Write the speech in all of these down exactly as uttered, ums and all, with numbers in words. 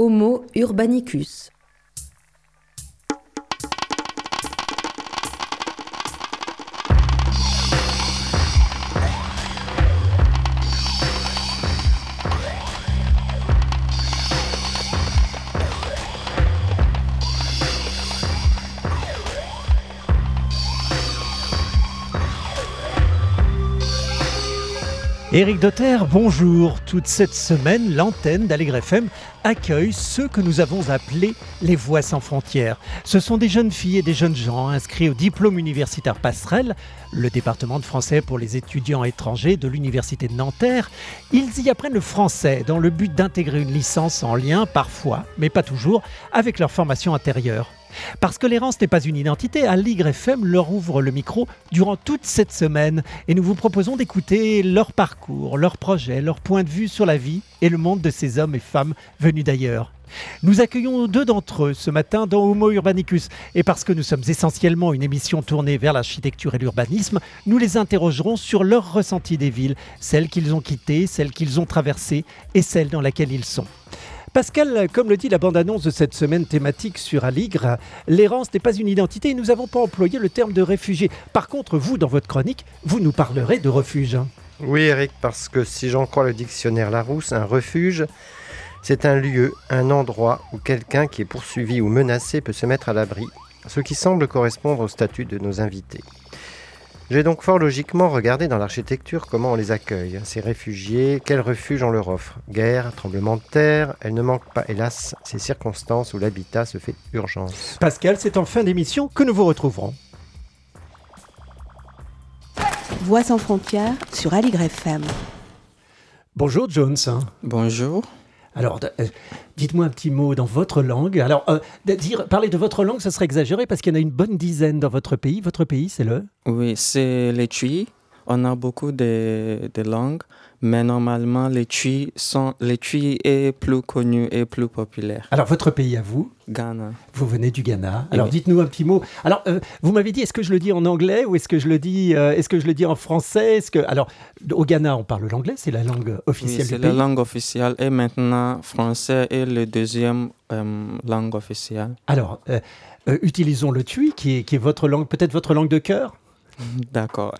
Homo urbanicus. Éric Dotter, bonjour. Toute cette semaine, l'antenne d'Allegre F M accueille ceux que nous avons appelés les Voix sans frontières. Ce sont des jeunes filles et des jeunes gens inscrits au diplôme universitaire Passerelle, le département de français pour les étudiants étrangers de l'université de Nanterre. Ils y apprennent le français dans le but d'intégrer une licence en lien, parfois, mais pas toujours, avec leur formation antérieure. Parce que l'errance n'est pas une identité, Allegre F M leur ouvre le micro durant toute cette semaine et nous vous proposons d'écouter leur parcours, leurs projets, leur point de vue sur la vie et le monde de ces hommes et femmes venus d'ailleurs. Nous accueillons deux d'entre eux ce matin dans Homo Urbanicus et parce que nous sommes essentiellement une émission tournée vers l'architecture et l'urbanisme, nous les interrogerons sur leur ressenti des villes, celles qu'ils ont quittées, celles qu'ils ont traversées et celles dans lesquelles ils sont. Pascal, comme le dit la bande-annonce de cette semaine thématique sur Allegre, l'errance n'est pas une identité et nous n'avons pas employé le terme de réfugié. Par contre, vous, dans votre chronique, vous nous parlerez de refuge. Oui, Eric, parce que si j'en crois le dictionnaire Larousse, un refuge, c'est un lieu, un endroit où quelqu'un qui est poursuivi ou menacé peut se mettre à l'abri, ce qui semble correspondre au statut de nos invités. J'ai donc fort logiquement regardé dans l'architecture comment on les accueille. Ces réfugiés, quel refuge on leur offre ? Guerre, tremblement de terre, elles ne manquent pas, hélas, ces circonstances où l'habitat se fait urgence. Pascal, c'est en fin d'émission que nous vous retrouverons. Voix sans frontières sur Allegre F M. Bonjour Jones. Bonjour. Alors, euh, dites-moi un petit mot dans votre langue. Alors, euh, de dire, parler de votre langue, ça serait exagéré parce qu'il y en a une bonne dizaine dans votre pays. Votre pays, c'est le ? Oui, c'est les Twi. On a beaucoup de, de langues, mais normalement, les Twi sont, les Twi est plus connu et plus populaire. Alors, votre pays à vous ? Ghana. Vous venez du Ghana. Alors, oui. Dites-nous un petit mot. Alors, euh, vous m'avez dit, est-ce que je le dis en anglais ou est-ce que je le dis, euh, est-ce que je le dis en français ? Est-ce que... Alors, au Ghana, on parle l'anglais, c'est la langue officielle oui, du c'est pays. la langue officielle et maintenant, français est la deuxième euh, langue officielle. Alors, euh, euh, utilisons le Twi, qui est, qui est votre langue, peut-être votre langue de cœur ? D'accord.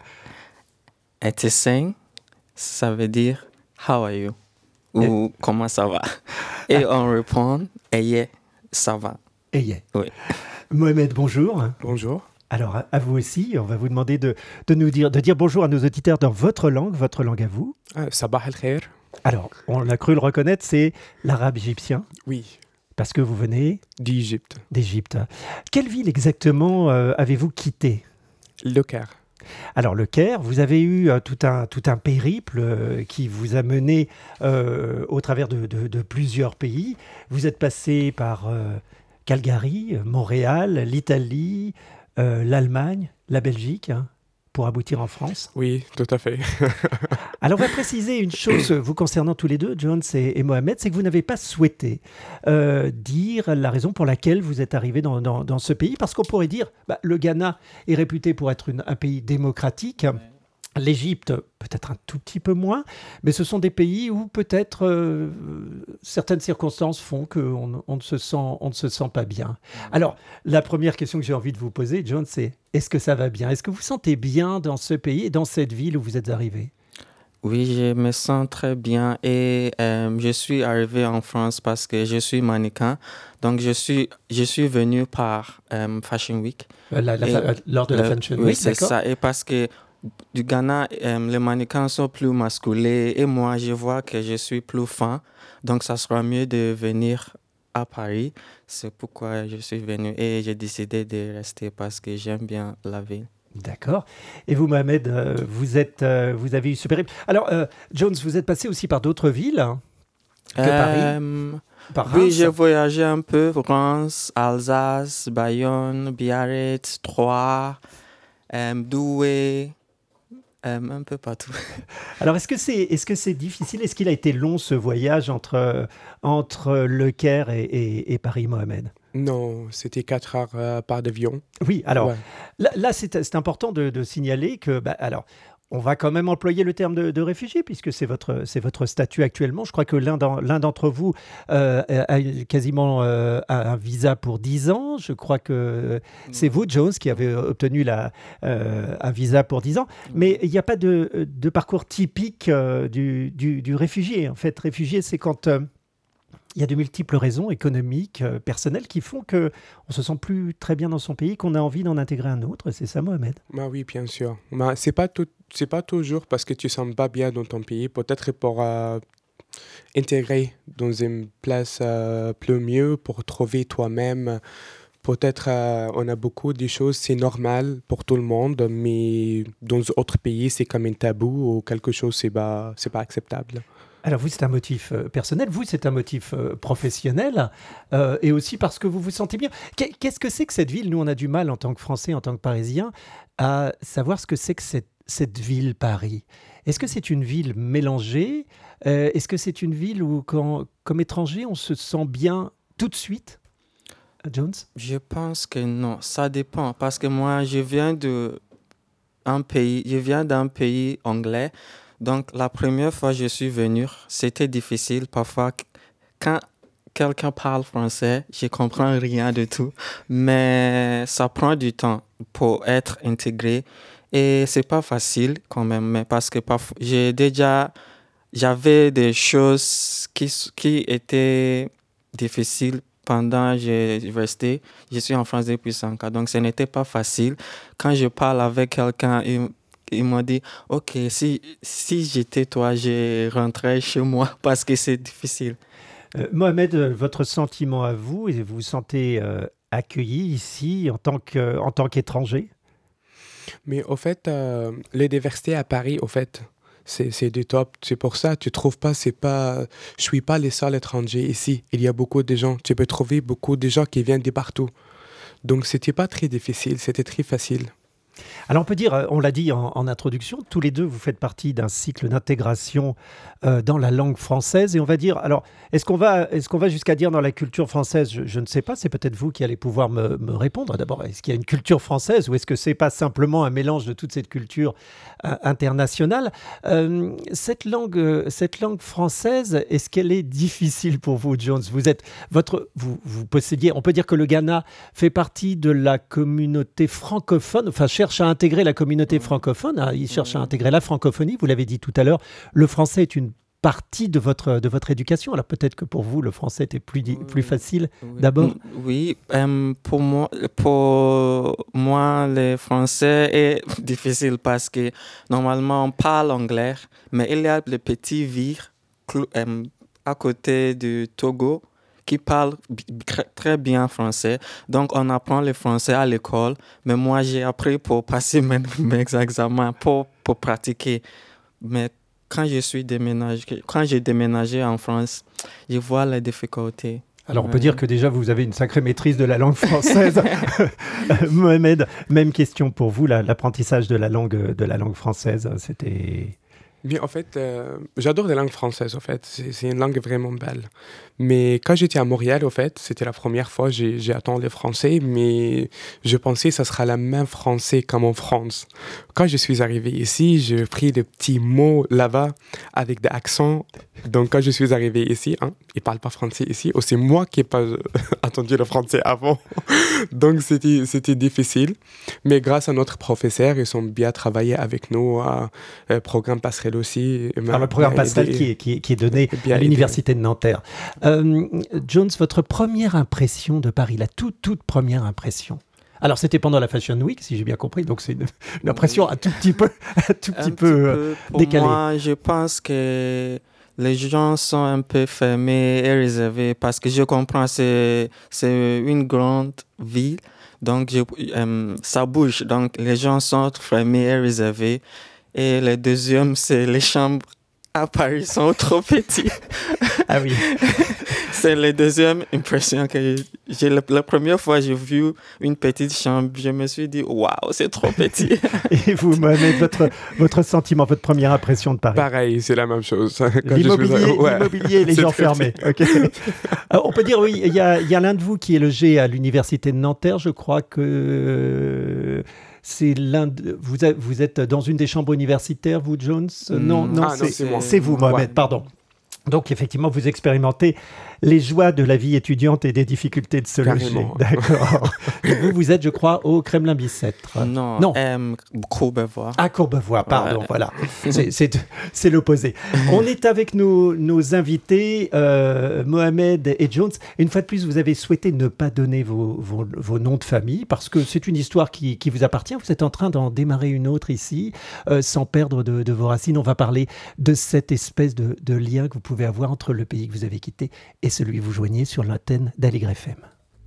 Eteseng, ça veut dire « How are you ?» ou et... « Comment ça va ?» Et on répond « Eye, ça va. » Eye. Oui. Mohamed, bonjour. Bonjour. Alors, à vous aussi, on va vous demander de, de nous dire, de dire bonjour à nos auditeurs dans votre langue, votre langue à vous. Euh, Sabah al-Khair. Alors, on a cru le reconnaître, c'est l'arabe égyptien. Oui. Parce que vous venez d'Égypte. D'Égypte. Quelle ville exactement euh, avez-vous quitté ? Le Caire. Alors, le Caire, vous avez eu euh, tout, un, tout un périple euh, qui vous a mené euh, au travers de, de, de plusieurs pays. Vous êtes passé par euh, Calgary, Montréal, l'Italie, euh, l'Allemagne, la Belgique, hein, pour aboutir en France. Oui, tout à fait. Alors, on va préciser une chose vous concernant tous les deux, Jones et, et Mohamed, c'est que vous n'avez pas souhaité euh, dire la raison pour laquelle vous êtes arrivé dans, dans, dans ce pays, parce qu'on pourrait dire, bah, le Ghana est réputé pour être une, un pays démocratique, ouais. L'Égypte peut-être un tout petit peu moins, mais ce sont des pays où peut-être euh, certaines circonstances font qu'on on ne, se sent, on ne se sent pas bien. Alors, la première question que j'ai envie de vous poser, John, c'est est-ce que ça va bien ? Est-ce que vous vous sentez bien dans ce pays et dans cette ville où vous êtes arrivé ? Oui, je me sens très bien et euh, je suis arrivé en France parce que je suis mannequin. Donc, je suis, je suis venu par euh, Fashion Week. La, la, et, lors de la euh, Fashion Week, oui, c'est d'accord. ça. Et parce que du Ghana, euh, les mannequins sont plus masculins et moi, je vois que je suis plus fin. Donc, ça sera mieux de venir à Paris. C'est pourquoi je suis venu et j'ai décidé de rester parce que j'aime bien la ville. D'accord. Et vous, Mohamed, euh, vous, êtes, euh, vous avez eu ce périple. Alors, euh, Jones, vous êtes passé aussi par d'autres villes hein, que euh, Paris par Oui, j'ai voyagé un peu. Reims, Alsace, Bayonne, Biarritz, Troyes, euh, Douai, euh, un peu partout. Alors, est-ce que c'est, est-ce que c'est difficile ? Est-ce qu'il a été long, ce voyage entre, entre Le Caire et, et, et Paris, Mohamed ? Non, c'était quatre heures euh, par avion. Oui, alors, ouais. là, là c'est, c'est important de, de signaler que, bah, alors, on va quand même employer le terme de, de réfugié, puisque c'est votre, c'est votre statut actuellement. Je crois que l'un, d'en, l'un d'entre vous euh, a quasiment euh, un visa pour dix ans. Je crois que c'est vous, Jones, qui avez obtenu la, euh, un visa pour dix ans. Mais il n'y a pas de, de parcours typique euh, du, du, du réfugié. En fait, réfugié, c'est quand... Euh, il y a de multiples raisons économiques, euh, personnelles, qui font qu'on ne se sent plus très bien dans son pays, qu'on a envie d'en intégrer un autre. C'est ça, Mohamed? Bah oui, bien sûr. Bah, ce n'est pas, tout, c'est pas toujours parce que tu ne sens pas bien dans ton pays. Peut-être pour euh, intégrer dans une place euh, plus mieux, pour trouver toi-même. Peut-être euh, on a beaucoup de choses, c'est normal pour tout le monde, mais dans d'autres pays, c'est comme un tabou ou quelque chose, ce n'est pas, c'est pas acceptable. Alors vous, c'est un motif euh, personnel, vous, c'est un motif euh, professionnel, euh, et aussi parce que vous vous sentez bien. Qu'est-ce que c'est que cette ville? Nous, on a du mal en tant que Français, en tant que Parisiens, à savoir ce que c'est que cette, cette ville, Paris. Est-ce que c'est une ville mélangée? euh, Est-ce que c'est une ville où, quand, comme étranger, on se sent bien tout de suite? Jones? Je pense que non, ça dépend, parce que moi, je viens de un pays, je viens d'un pays anglais. Donc, la première fois que je suis venu, c'était difficile. Parfois, quand quelqu'un parle français, je ne comprends rien du tout. Mais ça prend du temps pour être intégré. Et ce n'est pas facile quand même, mais parce que parfois, j'ai déjà, j'avais des choses qui, qui étaient difficiles pendant que j'ai resté. Je suis en France depuis cinq ans, donc ce n'était pas facile. Quand je parle avec quelqu'un, il, il m'a dit, OK, si, si j'étais toi, je rentrais chez moi parce que c'est difficile. Euh, Mohamed, votre sentiment à vous, et vous vous sentez euh, accueilli ici en tant, que, en tant qu'étranger? Mais au fait, euh, les diversités à Paris, au fait, c'est, c'est du top. C'est pour ça, tu trouves pas, c'est pas, je suis pas les seuls étrangers ici. Il y a beaucoup de gens. Tu peux trouver beaucoup de gens qui viennent de partout. Donc, c'était pas très difficile, c'était très facile. Alors on peut dire, on l'a dit en, en introduction, tous les deux vous faites partie d'un cycle d'intégration euh, dans la langue française, et on va dire, alors est-ce qu'on va, est-ce qu'on va jusqu'à dire dans la culture française? je, je ne sais pas, c'est peut-être vous qui allez pouvoir me, me répondre. D'abord, est-ce qu'il y a une culture française ou est-ce que c'est pas simplement un mélange de toute cette culture euh, internationale? euh, cette, langue, cette langue française, est-ce qu'elle est difficile pour vous, Jones? Vous êtes, votre, vous, vous possédiez, on peut dire que le Ghana fait partie de la communauté francophone, enfin cherche à intégrer la communauté francophone, hein, il cherche à intégrer la francophonie, vous l'avez dit tout à l'heure, le français est une partie de votre, de votre éducation, alors peut-être que pour vous le français était plus, di- plus facile Oui. d'abord. Oui, euh, pour moi, pour moi, le français est difficile parce que normalement on parle anglais, mais il y a le petit vire euh, à côté du Togo qui parle b- très bien français. Donc, on apprend le français à l'école, mais moi, j'ai appris pour passer mes, mes examens, pour, pour pratiquer. Mais quand je suis déménagé, quand j'ai déménagé en France, je vois les difficultés. Alors, on peut dire que déjà, vous avez une sacrée maîtrise de la langue française. Mohamed, même question pour vous, la, l'apprentissage de la langue, de la langue française, c'était... Mais en fait, euh, j'adore la langue française, en fait. C'est, c'est une langue vraiment belle. Mais quand j'étais à Montréal, en fait, c'était la première fois que j'ai, j'ai entendu le français, mais je pensais que ça sera le même français comme en France. Quand je suis arrivé ici, j'ai pris des petits mots là-bas avec des accents. Donc, quand je suis arrivé ici, hein, ils ne parlent pas français ici, ou c'est moi qui n'ai pas entendu le français avant. Donc, c'était, c'était difficile. Mais grâce à notre professeur, ils ont bien travaillé avec nous à euh, programme Passerelle aussi. Alors, le programme Passerelle qui est, qui, est, qui est donné à l'Université de Nanterre. Euh, Jones, votre première impression de Paris, la toute, toute première impression? Alors, c'était pendant la Fashion Week, si j'ai bien compris, donc c'est une, une impression un tout petit peu, un tout petit un peu, petit euh, peu décalée. Moi, je pense que les gens sont un peu fermés et réservés parce que je comprends, c'est, c'est une grande ville, donc je, euh, ça bouge, donc les gens sont fermés et réservés. Et le deuxième, c'est les chambres à Paris sont trop petites. Ah oui. C'est la deuxième impression que j'ai. La, la première fois que j'ai vu une petite chambre, je me suis dit, waouh, c'est trop petit. Et vous, Mohamed, votre, votre sentiment, votre première impression de Paris? Pareil, c'est la même chose. Quand l'immobilier, je suis... ouais. l'immobilier, les gens fermés. Okay. Alors, on peut dire, oui, il y a, y a l'un de vous qui est logé à l'Université de Nanterre. Je crois que c'est l'un de, vous, a, vous êtes dans une des chambres universitaires, vous, Jones? Mm. Non, non, Ah, c'est, non, c'est moi. c'est vous, Mohamed, Ouais. pardon. Donc, effectivement, vous expérimentez les joies de la vie étudiante et des difficultés de se loger. Carrément. D'accord. Et vous, vous êtes, je crois, au Kremlin-Bicêtre. Non, Non. euh, Courbevoie. À Courbevoie, pardon, Ouais. voilà. C'est, c'est, c'est l'opposé. On est avec nos, nos invités, euh, Mohamed et Jones. Une fois de plus, vous avez souhaité ne pas donner vos, vos, vos noms de famille parce que c'est une histoire qui, qui vous appartient. Vous êtes en train d'en démarrer une autre ici, euh, sans perdre de, de vos racines. On va parler de cette espèce de, de lien que vous pouvez avoir entre le pays que vous avez quitté et celui que vous joignez sur l'antenne d'Aligre F M.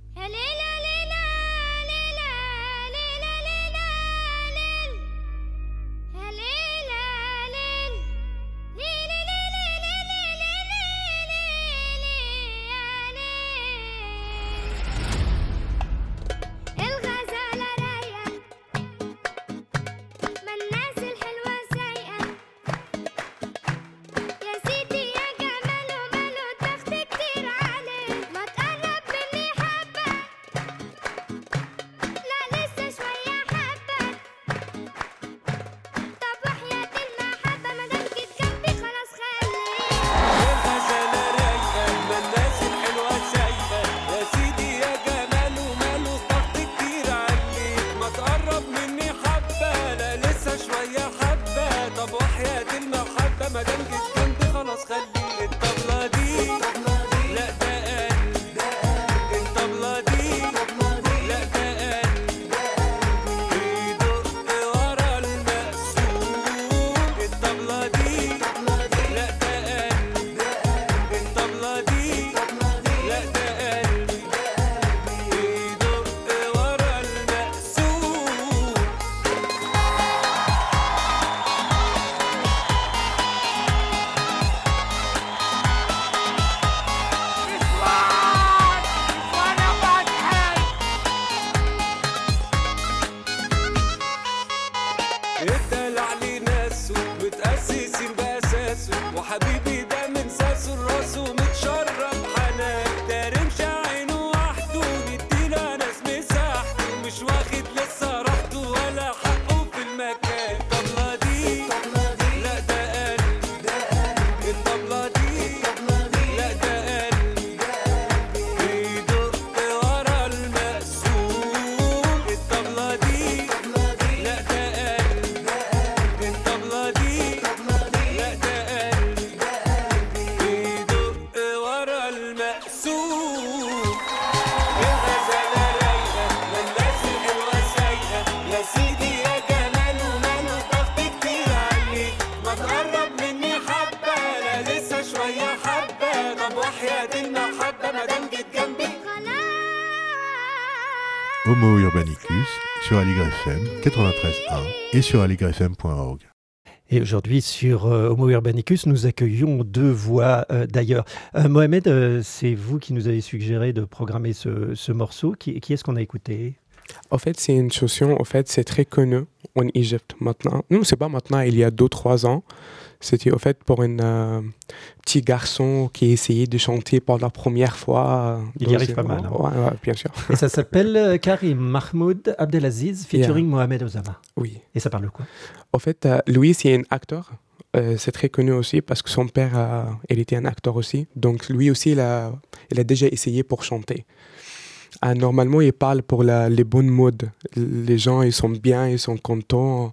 Homo Urbanicus sur Aligre F M quatre-vingt-treize point un et sur aligre f m point org. Et aujourd'hui, sur euh, Homo Urbanicus, nous accueillons deux voix euh, d'ailleurs. Euh, Mohamed, euh, c'est vous qui nous avez suggéré de programmer ce, ce morceau. Qui, qui est-ce qu'on a écouté ? En fait, c'est une chanson, en fait, c'est très connu en Égypte maintenant. Non, c'est pas maintenant, il y a deux trois ans. C'était en fait pour un euh, petit garçon qui essayait de chanter pour la première fois. Il y arrive pas mal. Hein. Ouais, ouais, bien sûr. Et ça s'appelle euh, Karim Mahmoud Abdelaziz featuring yeah. Mohamed Osama. Oui. Et ça parle de quoi ? En fait, euh, lui, c'est un acteur. Euh, c'est très connu aussi parce que son père, euh, il était un acteur aussi. Donc lui aussi, il a, il a déjà essayé pour chanter. Euh, normalement, il parle pour la, les bonnes modes. Les gens, ils sont bien, ils sont contents.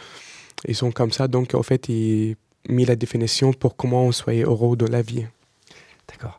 Ils sont comme ça. Donc, en fait, il mis la définition pour comment on soit heureux de la vie. D'accord.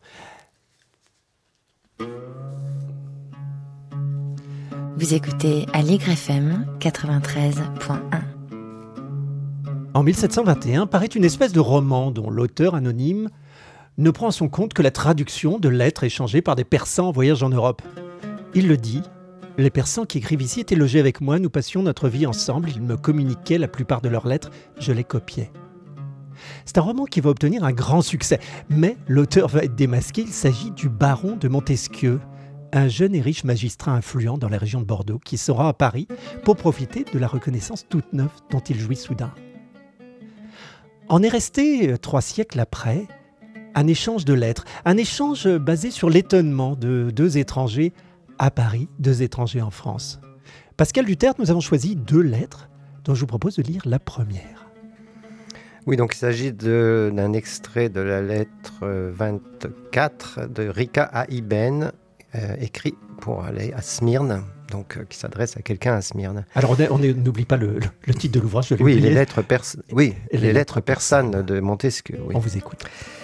Vous écoutez Aligre F M quatre-vingt-treize point un. En mille sept cent vingt et un paraît une espèce de roman dont l'auteur anonyme ne prend à son compte que la traduction de lettres échangées par des Persans en voyage en Europe. Il le dit, les Persans qui écrivent ici étaient logés avec moi, nous passions notre vie ensemble, ils me communiquaient la plupart de leurs lettres, je les copiais. C'est un roman qui va obtenir un grand succès, mais l'auteur va être démasqué, il s'agit du baron de Montesquieu, un jeune et riche magistrat influent dans la région de Bordeaux qui se rend à Paris pour profiter de la reconnaissance toute neuve dont il jouit soudain. En est resté trois siècles après un échange de lettres, un échange basé sur l'étonnement de deux étrangers à Paris, deux étrangers en France. Pascal Lutert, nous avons choisi deux lettres dont je vous propose de lire la première. Oui, donc il s'agit de, d'un extrait de la lettre vingt-quatre de Rika à Ibn, euh, écrit pour aller à Smyrne, donc euh, qui s'adresse à quelqu'un à Smyrne. Alors on, est, on est, n'oublie pas le, le, le titre de l'ouvrage, je l'ai oui, oublié. les lettres pers- oui, les, les lettres persanes de Montesquieu. Oui. On vous écoute.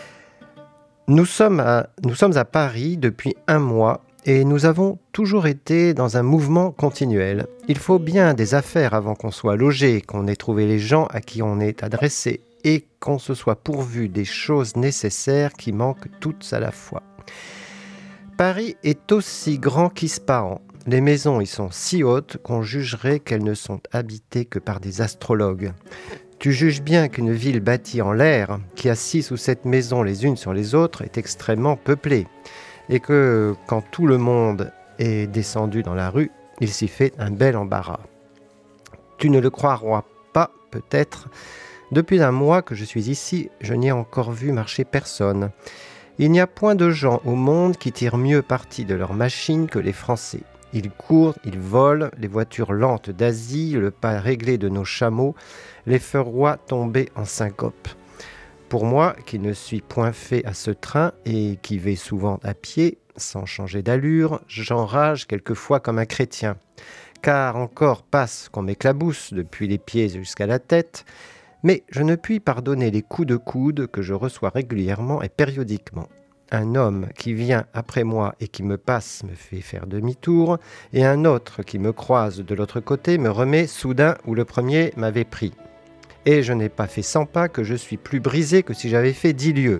Nous sommes, à, nous sommes à Paris depuis un mois et nous avons toujours été dans un mouvement continuel. Il faut bien des affaires avant qu'on soit logé, qu'on ait trouvé les gens à qui on est adressé et qu'on se soit pourvu des choses nécessaires qui manquent toutes à la fois. Paris est aussi grand qu'Ispahan. Les maisons y sont si hautes qu'on jugerait qu'elles ne sont habitées que par des astrologues. Tu juges bien qu'une ville bâtie en l'air, qui a six ou sept maisons les unes sur les autres, est extrêmement peuplée, et que quand tout le monde est descendu dans la rue, il s'y fait un bel embarras. Tu ne le croiras pas, peut-être. Depuis un mois que je suis ici, je n'ai encore vu marcher personne. Il n'y a point de gens au monde qui tirent mieux parti de leurs machines que les Français. Ils courent, ils volent, les voitures lentes d'Asie, le pas réglé de nos chameaux, les feux rois tombés en syncope. Pour moi, qui ne suis point fait à ce train et qui vais souvent à pied, sans changer d'allure, j'enrage quelquefois comme un chrétien. Car encore passe qu'on m'éclabousse depuis les pieds jusqu'à la tête, mais je ne puis pardonner les coups de coude que je reçois régulièrement et périodiquement. Un homme qui vient après moi et qui me passe me fait faire demi-tour, et un autre qui me croise de l'autre côté me remet soudain où le premier m'avait pris. Et je n'ai pas fait cent pas que je suis plus brisé que si j'avais fait dix lieues.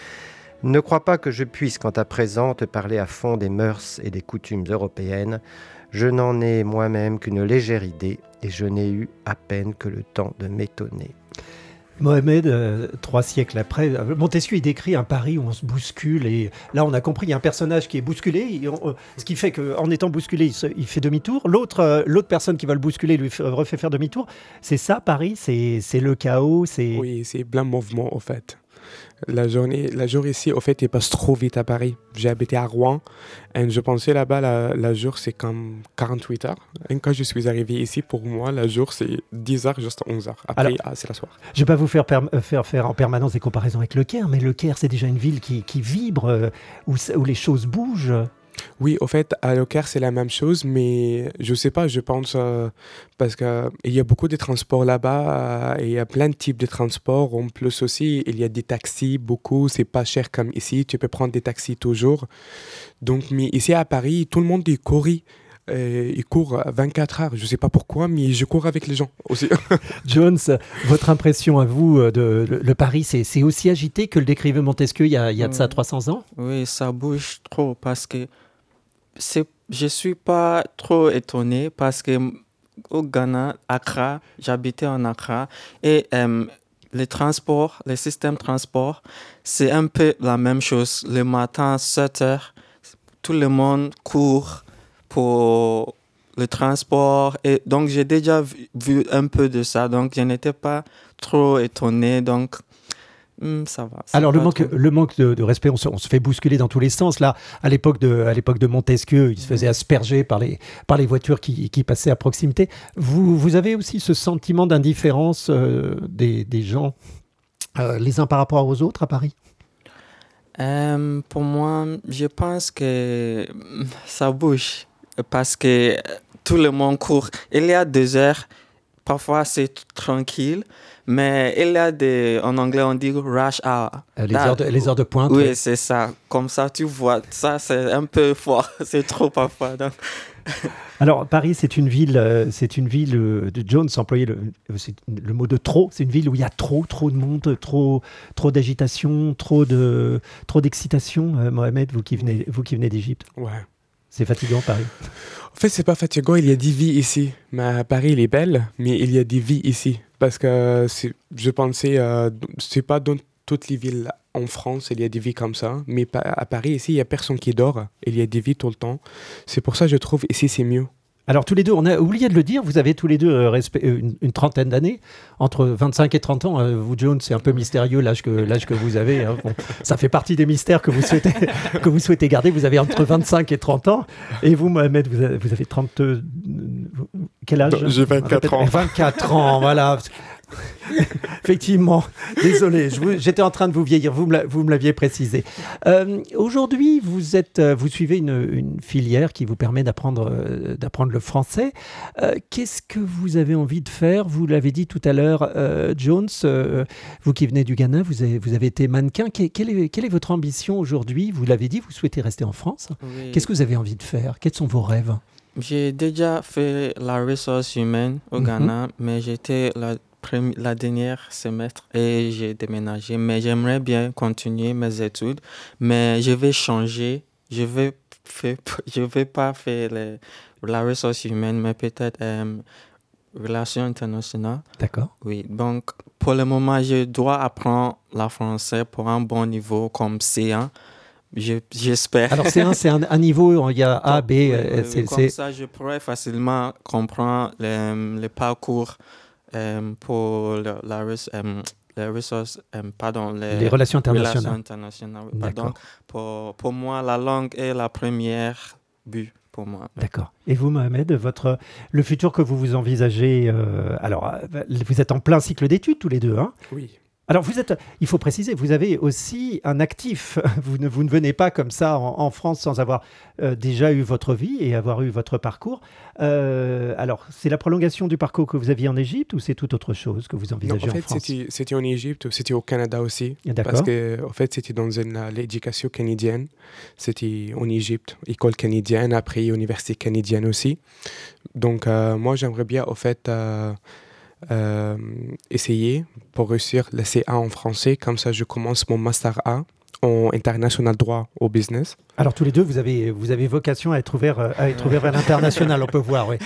Ne crois pas que je puisse, quant à présent, te parler à fond des mœurs et des coutumes européennes. Je n'en ai moi-même qu'une légère idée, et je n'ai eu à peine que le temps de m'étonner. Mohamed, euh, trois siècles après, euh, Montesquieu il décrit un Paris où on se bouscule et là on a compris, il y a un personnage qui est bousculé, et on, euh, ce qui fait qu'en étant bousculé, il, se, il fait demi-tour. L'autre, euh, l'autre personne qui va le bousculer lui fait, refait faire demi-tour. C'est ça Paris, c'est, c'est le chaos. C'est... Oui, c'est plein de mouvements au fait. La journée, la jour ici, au fait, il passe trop vite à Paris. J'ai habité à Rouen et je pensais là-bas, la, la jour, c'est comme quarante-huit heures. Et quand je suis arrivé ici, pour moi, la jour, c'est dix heures jusqu'à onze heures. Après, alors, ah, c'est la soirée. Je ne vais pas vous faire, per- faire faire en permanence des comparaisons avec Le Caire, mais Le Caire, c'est déjà une ville qui, qui vibre, euh, où, où les choses bougent. Oui, au fait, à Le Caire, c'est la même chose, mais je sais pas, je pense, euh, parce qu'il y a beaucoup de transports là-bas, et il y a plein de types de transports. En plus aussi, il y a des taxis, beaucoup, c'est pas cher comme ici, tu peux prendre des taxis toujours. Donc, mais ici à Paris, tout le monde il court, euh, il court vingt-quatre heures, je sais pas pourquoi, mais je cours avec les gens aussi. Jones, votre impression à vous de le, le Paris, c'est, c'est aussi agité que le décrivait Montesquieu il y a, il y a de ça trois cents ans ? Oui, ça bouge trop parce que c'est, je ne suis pas trop étonné parce qu'au Ghana, Accra, j'habitais en Accra et euh, les transports, les systèmes de transport, c'est un peu la même chose. Le matin, sept heures, tout le monde court pour le transport. Et donc, j'ai déjà vu, vu un peu de ça. Donc, je n'étais pas trop étonné. Donc, Mmh, ça va. Alors le manque, le manque de, de respect, on se, on se fait bousculer dans tous les sens. Là, à l'époque de, à l'époque de Montesquieu, il se faisait asperger par les, par les voitures qui, qui passaient à proximité. Vous, vous avez aussi ce sentiment d'indifférence euh, des, des gens, euh, les uns par rapport aux autres à Paris ? euh, Pour moi, je pense que ça bouge parce que tout le monde court. Il y a deux heures, parfois c'est tranquille. Mais il y a des, en anglais, on dit rush hour. Les, heures de, les heures de pointe. Oui, oui, c'est ça. Comme ça, tu vois, ça, c'est un peu fort. C'est trop parfois. Donc. Alors, Paris, c'est une ville, euh, c'est une ville euh, de Jones employait le, c'est le mot de trop. C'est une ville où il y a trop, trop de monde, trop, trop d'agitation, trop, de, trop d'excitation. Euh, Mohamed, vous qui venez, vous qui venez d'Égypte. Ouais. C'est fatigant, Paris. En fait, c'est pas fatigant. Il y a des vies ici. Mais Paris, il est belle, mais il y a des vies ici. Parce que c'est, je pensais, euh, c'est pas dans toutes les villes en France, il y a des vies comme ça. Mais à Paris, ici, il y a personne qui dort. Il y a des vies tout le temps. C'est pour ça que je trouve ici, c'est mieux. Alors, tous les deux, on a oublié de le dire, vous avez tous les deux euh, respe- une, une trentaine d'années, entre vingt-cinq et trente ans. Euh, vous, Jones, c'est un peu mystérieux l'âge que, l'âge que vous avez. Hein. Bon, ça fait partie des mystères que vous souhaitez, que vous souhaitez garder. Vous avez entre vingt-cinq et trente ans. Et vous, Mohamed, vous avez, vous avez trente, quel âge? J'ai vingt-quatre ans. vingt-quatre ans, voilà. Effectivement, désolé, je vous, j'étais en train de vous vieillir, vous me, la, vous me l'aviez précisé. Euh, aujourd'hui, vous, êtes, vous suivez une, une filière qui vous permet d'apprendre, euh, d'apprendre le français. Euh, qu'est-ce que vous avez envie de faire? Vous l'avez dit tout à l'heure, euh, Jones, euh, vous qui venez du Ghana, vous avez, vous avez été mannequin. Quelle, quelle, est, quelle est votre ambition aujourd'hui? Vous l'avez dit, vous souhaitez rester en France. Oui. Qu'est-ce que vous avez envie de faire? Quels sont vos rêves? J'ai déjà fait la ressource humaine au Mhm. Ghana, mais j'étais la, premi- la dernière semestre et j'ai déménagé. Mais j'aimerais bien continuer mes études, mais je vais changer. Je vais faire, je vais pas faire les- la ressource humaine, mais peut-être euh, relations internationales. D'accord. Oui, donc pour le moment, je dois apprendre le français pour un bon niveau comme C un. Je- j'espère. Alors C un, c'est un, un niveau, il y a A, B, Oui, euh, oui, oui, c'est... comme c'est- ça, je pourrais facilement comprendre le, le parcours euh, pour le- la, res- euh, les ressources, euh, pardon, les, Les relations internationales. relations internationales, oui, pardon. D'accord. Pour, pour moi, la langue est la première but pour moi. D'accord. Et vous, Mohamed, votre, le futur que vous vous envisagez, euh, alors euh, vous êtes en plein cycle d'études tous les deux, hein? Oui. Alors, vous êtes, il faut préciser, vous avez aussi un actif. Vous ne, vous ne venez pas comme ça en, en France sans avoir euh, déjà eu votre vie et avoir eu votre parcours. Euh, alors, c'est la prolongation du parcours que vous aviez en Égypte ou c'est tout autre chose que vous Non, envisagez en en fait, France? c'était, c'était en Égypte, c'était au Canada aussi. D'accord. Parce que, en fait, c'était dans une, euh, l'éducation canadienne. C'était en Égypte, école canadienne, après université canadienne aussi. Donc, euh, moi, j'aimerais bien, en fait, euh, euh, essayer pour réussir le C un en français. Comme ça, je commence mon Master un en international droit au business. Alors, tous les deux, vous avez, vous avez vocation à être ouvert, euh, à être ouvert vers l'international, on peut voir, oui.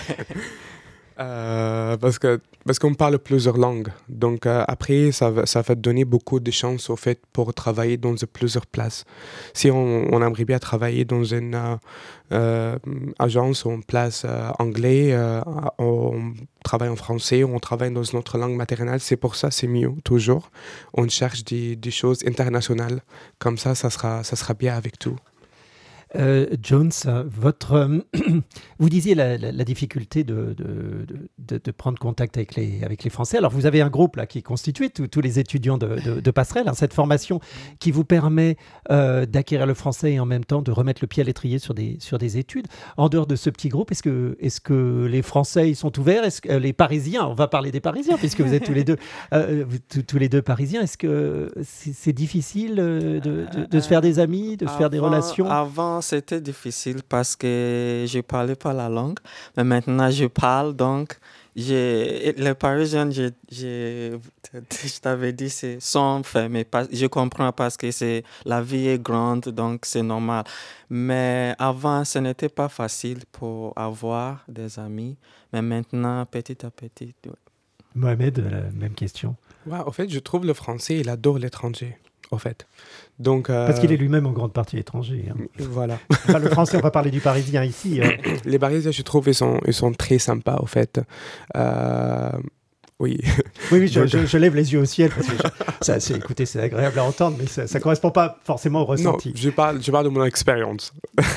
Euh, parce que parce qu'on parle plusieurs langues. Donc euh, après, ça va, ça va te donner beaucoup de chances au fait pour travailler dans plusieurs places. Si on, on aimerait bien travailler dans une euh, euh, agence ou une place euh, anglais, euh, on travaille en français, on travaille dans une autre langue maternelle, c'est pour ça c'est mieux toujours. On cherche des, des choses internationales. Comme ça, ça sera, ça sera bien avec tout. Euh, Jones, votre, euh, vous disiez la, la, la difficulté de, de, de, de prendre contact avec les, avec les Français. Alors, vous avez un groupe là, qui est constitué, tous, tous les étudiants de, de, de Passerelle, hein, cette formation qui vous permet euh, d'acquérir le français et en même temps de remettre le pied à l'étrier sur des, sur des études. En dehors de ce petit groupe, est-ce que, est-ce que les Français ils sont ouverts? Est-ce que euh, les Parisiens, on va parler des Parisiens, puisque vous êtes tous les deux, euh, vous, tous, tous les deux Parisiens, est-ce que c'est, c'est difficile de, de, de se faire des amis, de se Avant- faire des relations? Avant, c'était difficile parce que je ne parlais pas la langue. Mais maintenant, je parle. Donc, j'ai- les Parisiens, je, je, je t'avais dit, c'est, sont fermés. Pas- Je comprends parce que c'est, la vie est grande, donc c'est normal. Mais avant, ce n'était pas facile pour avoir des amis. Mais maintenant, petit à petit, ouais. Mohamed, la même question. Ouais, en fait, je trouve le français, il adore l'étranger, en fait. Donc, euh, Parce qu'il est lui-même en grande partie étranger. hein. Voilà. Enfin, le français, on va parler du parisien ici. euh. Les Parisiens, je trouve, ils sont, ils sont très sympas, en fait. Euh, oui. Oui, oui, je, je- je lève les yeux au ciel. Parce que je- ça, c'est, écoutez, c'est agréable à entendre, mais ça ne correspond pas forcément au Non, ressenti. je parle, je parle de mon expérience.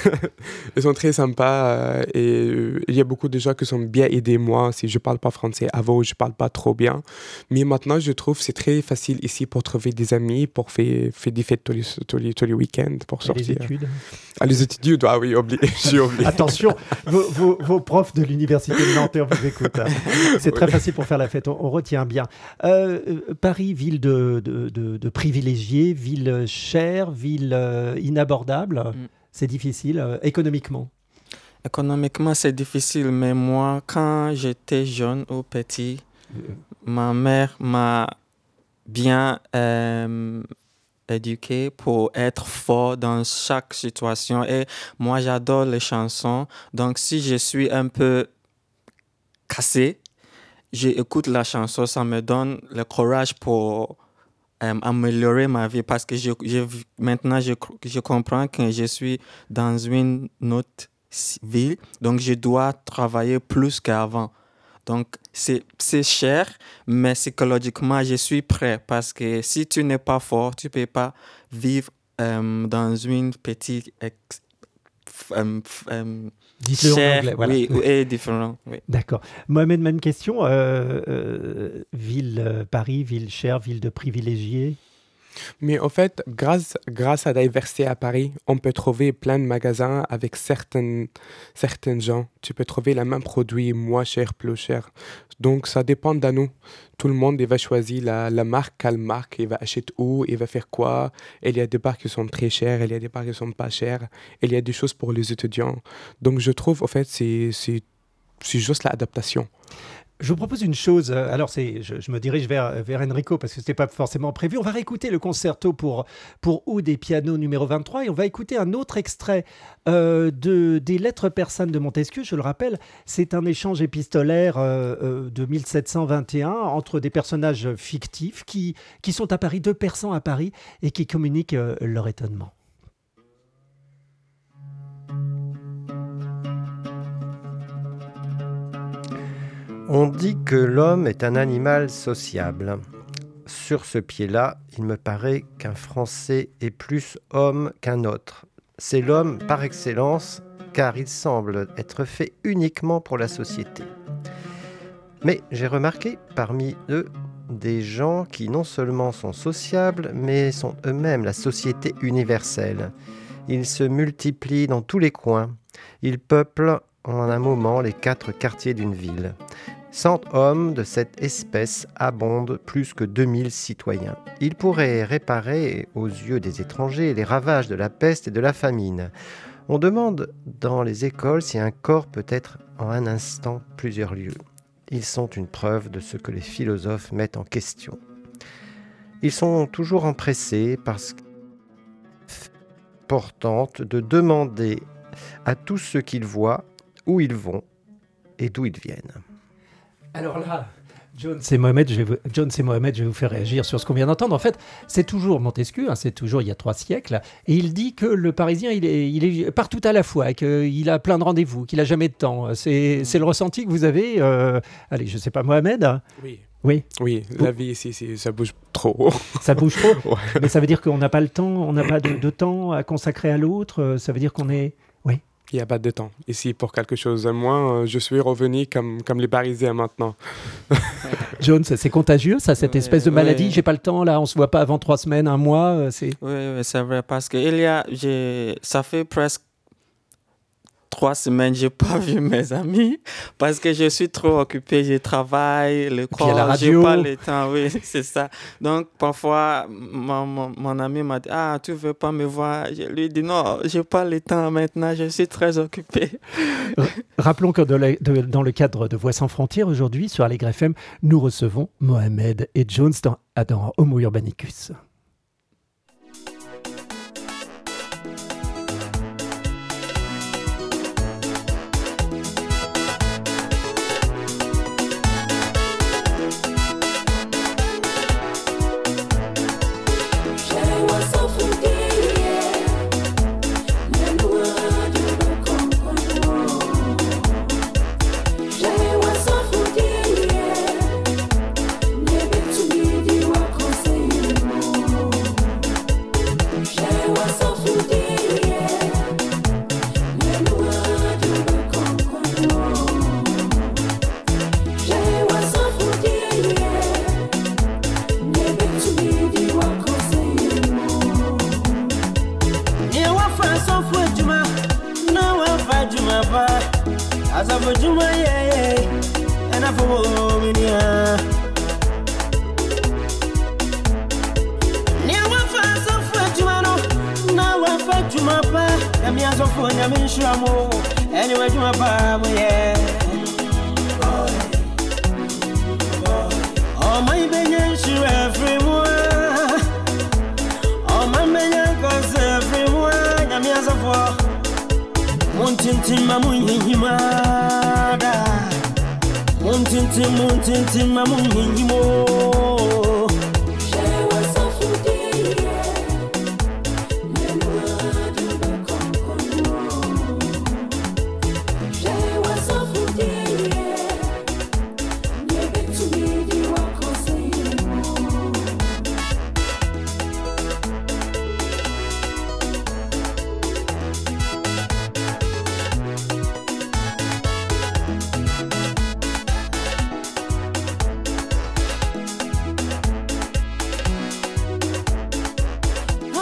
Ils sont très sympas euh, et euh, il y a beaucoup de gens qui sont bien aidés moi si je parle pas français. Avant, je parle pas trop bien. Mais maintenant, je trouve que c'est très facile ici pour trouver des amis, pour faire, faire des fêtes tous les, tous les, tous les week-ends, pour Et les sortir. études. Ah, les études, ah oui, oublié, j'ai oublié. Attention, vos, vos- vos profs de l'université de Nantes, on vous écoute. hein. C'est très facile pour faire la fête, on, on retient bien. Euh, euh, Paris, ville de, de, de- de privilégiés, ville chère, ville euh, inabordable, Mm. c'est difficile euh, économiquement. Économiquement, c'est difficile, mais moi, quand j'étais jeune ou petit, ma mère m'a bien euh, éduqué pour être fort dans chaque situation. Et moi, j'adore les chansons. Donc, si je suis un peu cassé, j'écoute la chanson, ça me donne le courage pour euh, améliorer ma vie parce que je, je, maintenant, je, je comprends que je suis dans une autre ville, donc je dois travailler plus qu'avant. Donc, c'est, c'est cher, mais psychologiquement, je suis prêt parce que si tu n'es pas fort, tu ne peux pas vivre euh, dans une petite ex- um, um, Dites-le en cher, anglais, voilà. oui, et différent. Oui. D'accord. Mohamed, même question. Euh, euh, ville euh, Paris, ville chère, ville de privilégiés. Mais en fait, grâce, grâce à la diversité à Paris, on peut trouver plein de magasins avec certaines, certains gens. Tu peux trouver le même produit, moins cher, plus cher. Donc, ça dépend de nous. Tout le monde il va choisir la, la marque, quelle marque, il va acheter où, il va faire quoi. Et il y a des bars qui sont très chers, il y a des bars qui sont pas chers. Et il y a des choses pour les étudiants. Donc, je trouve, en fait, c'est, c'est, c'est juste l'adaptation. Je vous propose une chose. Alors, c'est, je, je me dirige vers, vers Enrico parce que ce n'était pas forcément prévu. On va réécouter le concerto pour, pour oud et piano numéro vingt-trois et on va écouter un autre extrait euh, de, des Lettres persanes de Montesquieu. Je le rappelle, c'est un échange épistolaire euh, euh, de mille sept cent vingt et un entre des personnages fictifs qui, qui sont à Paris, deux Persans à Paris et qui communiquent euh, leur étonnement. On dit que l'homme est un animal sociable. Sur ce pied-là, il me paraît qu'un Français est plus homme qu'un autre. C'est l'homme par excellence, car il semble être fait uniquement pour la société. Mais j'ai remarqué parmi eux des gens qui non seulement sont sociables, mais sont eux-mêmes la société universelle. Ils se multiplient dans tous les coins. Ils peuplent en un moment les quatre quartiers d'une ville. Cent hommes de cette espèce abondent plus que deux mille citoyens. Ils pourraient réparer aux yeux des étrangers les ravages de la peste et de la famine. On demande dans les écoles si un corps peut être en un instant plusieurs lieux. Ils sont une preuve de ce que les philosophes mettent en question. Ils sont toujours empressés parce importante de demander à tous ceux qu'ils voient où ils vont et d'où ils viennent. Alors là, Jones et Mohamed, je vais vous, Jones et Mohamed, je vais vous faire réagir sur ce qu'on vient d'entendre. En fait, c'est toujours Montesquieu, hein, c'est toujours il y a trois siècles, et il dit que le Parisien, il est, il est partout à la fois, qu'il a plein de rendez-vous, qu'il n'a jamais de temps. C'est, c'est le ressenti que vous avez. Euh, allez, je ne sais pas, Mohamed. Oui. Oui. Oui, la vie ici, c'est, ça bouge trop. Ça bouge trop. Ouais. Mais ça veut dire qu'on n'a pas le temps, on n'a pas de, de temps à consacrer à l'autre. Ça veut dire qu'on est. Oui. Il n'y a pas de temps ici pour quelque chose. Moi, je suis revenu comme, comme les Parisiens maintenant. Jones, c'est contagieux, ça, cette Oui, espèce de maladie. oui. J'ai pas le temps, là, on se voit pas avant trois semaines, un mois. C'est... Oui, oui, c'est vrai, parce que il y a, j'ai, ça fait presque trois semaines que je n'ai pas vu mes amis parce que je suis trop occupé, je travaille, le puis il y a la corps, je radio. n'ai pas le temps, oui, c'est ça. Donc, parfois, mon, mon, mon ami m'a dit « Ah, tu ne veux pas me voir ?» Je lui ai dit « Non, je n'ai pas le temps maintenant, je suis très occupé. » Rappelons que de la, de, dans le cadre de Voix sans frontières, aujourd'hui, sur Allegre F M, nous recevons Mohamed et Jones dans, dans Homo Urbanicus.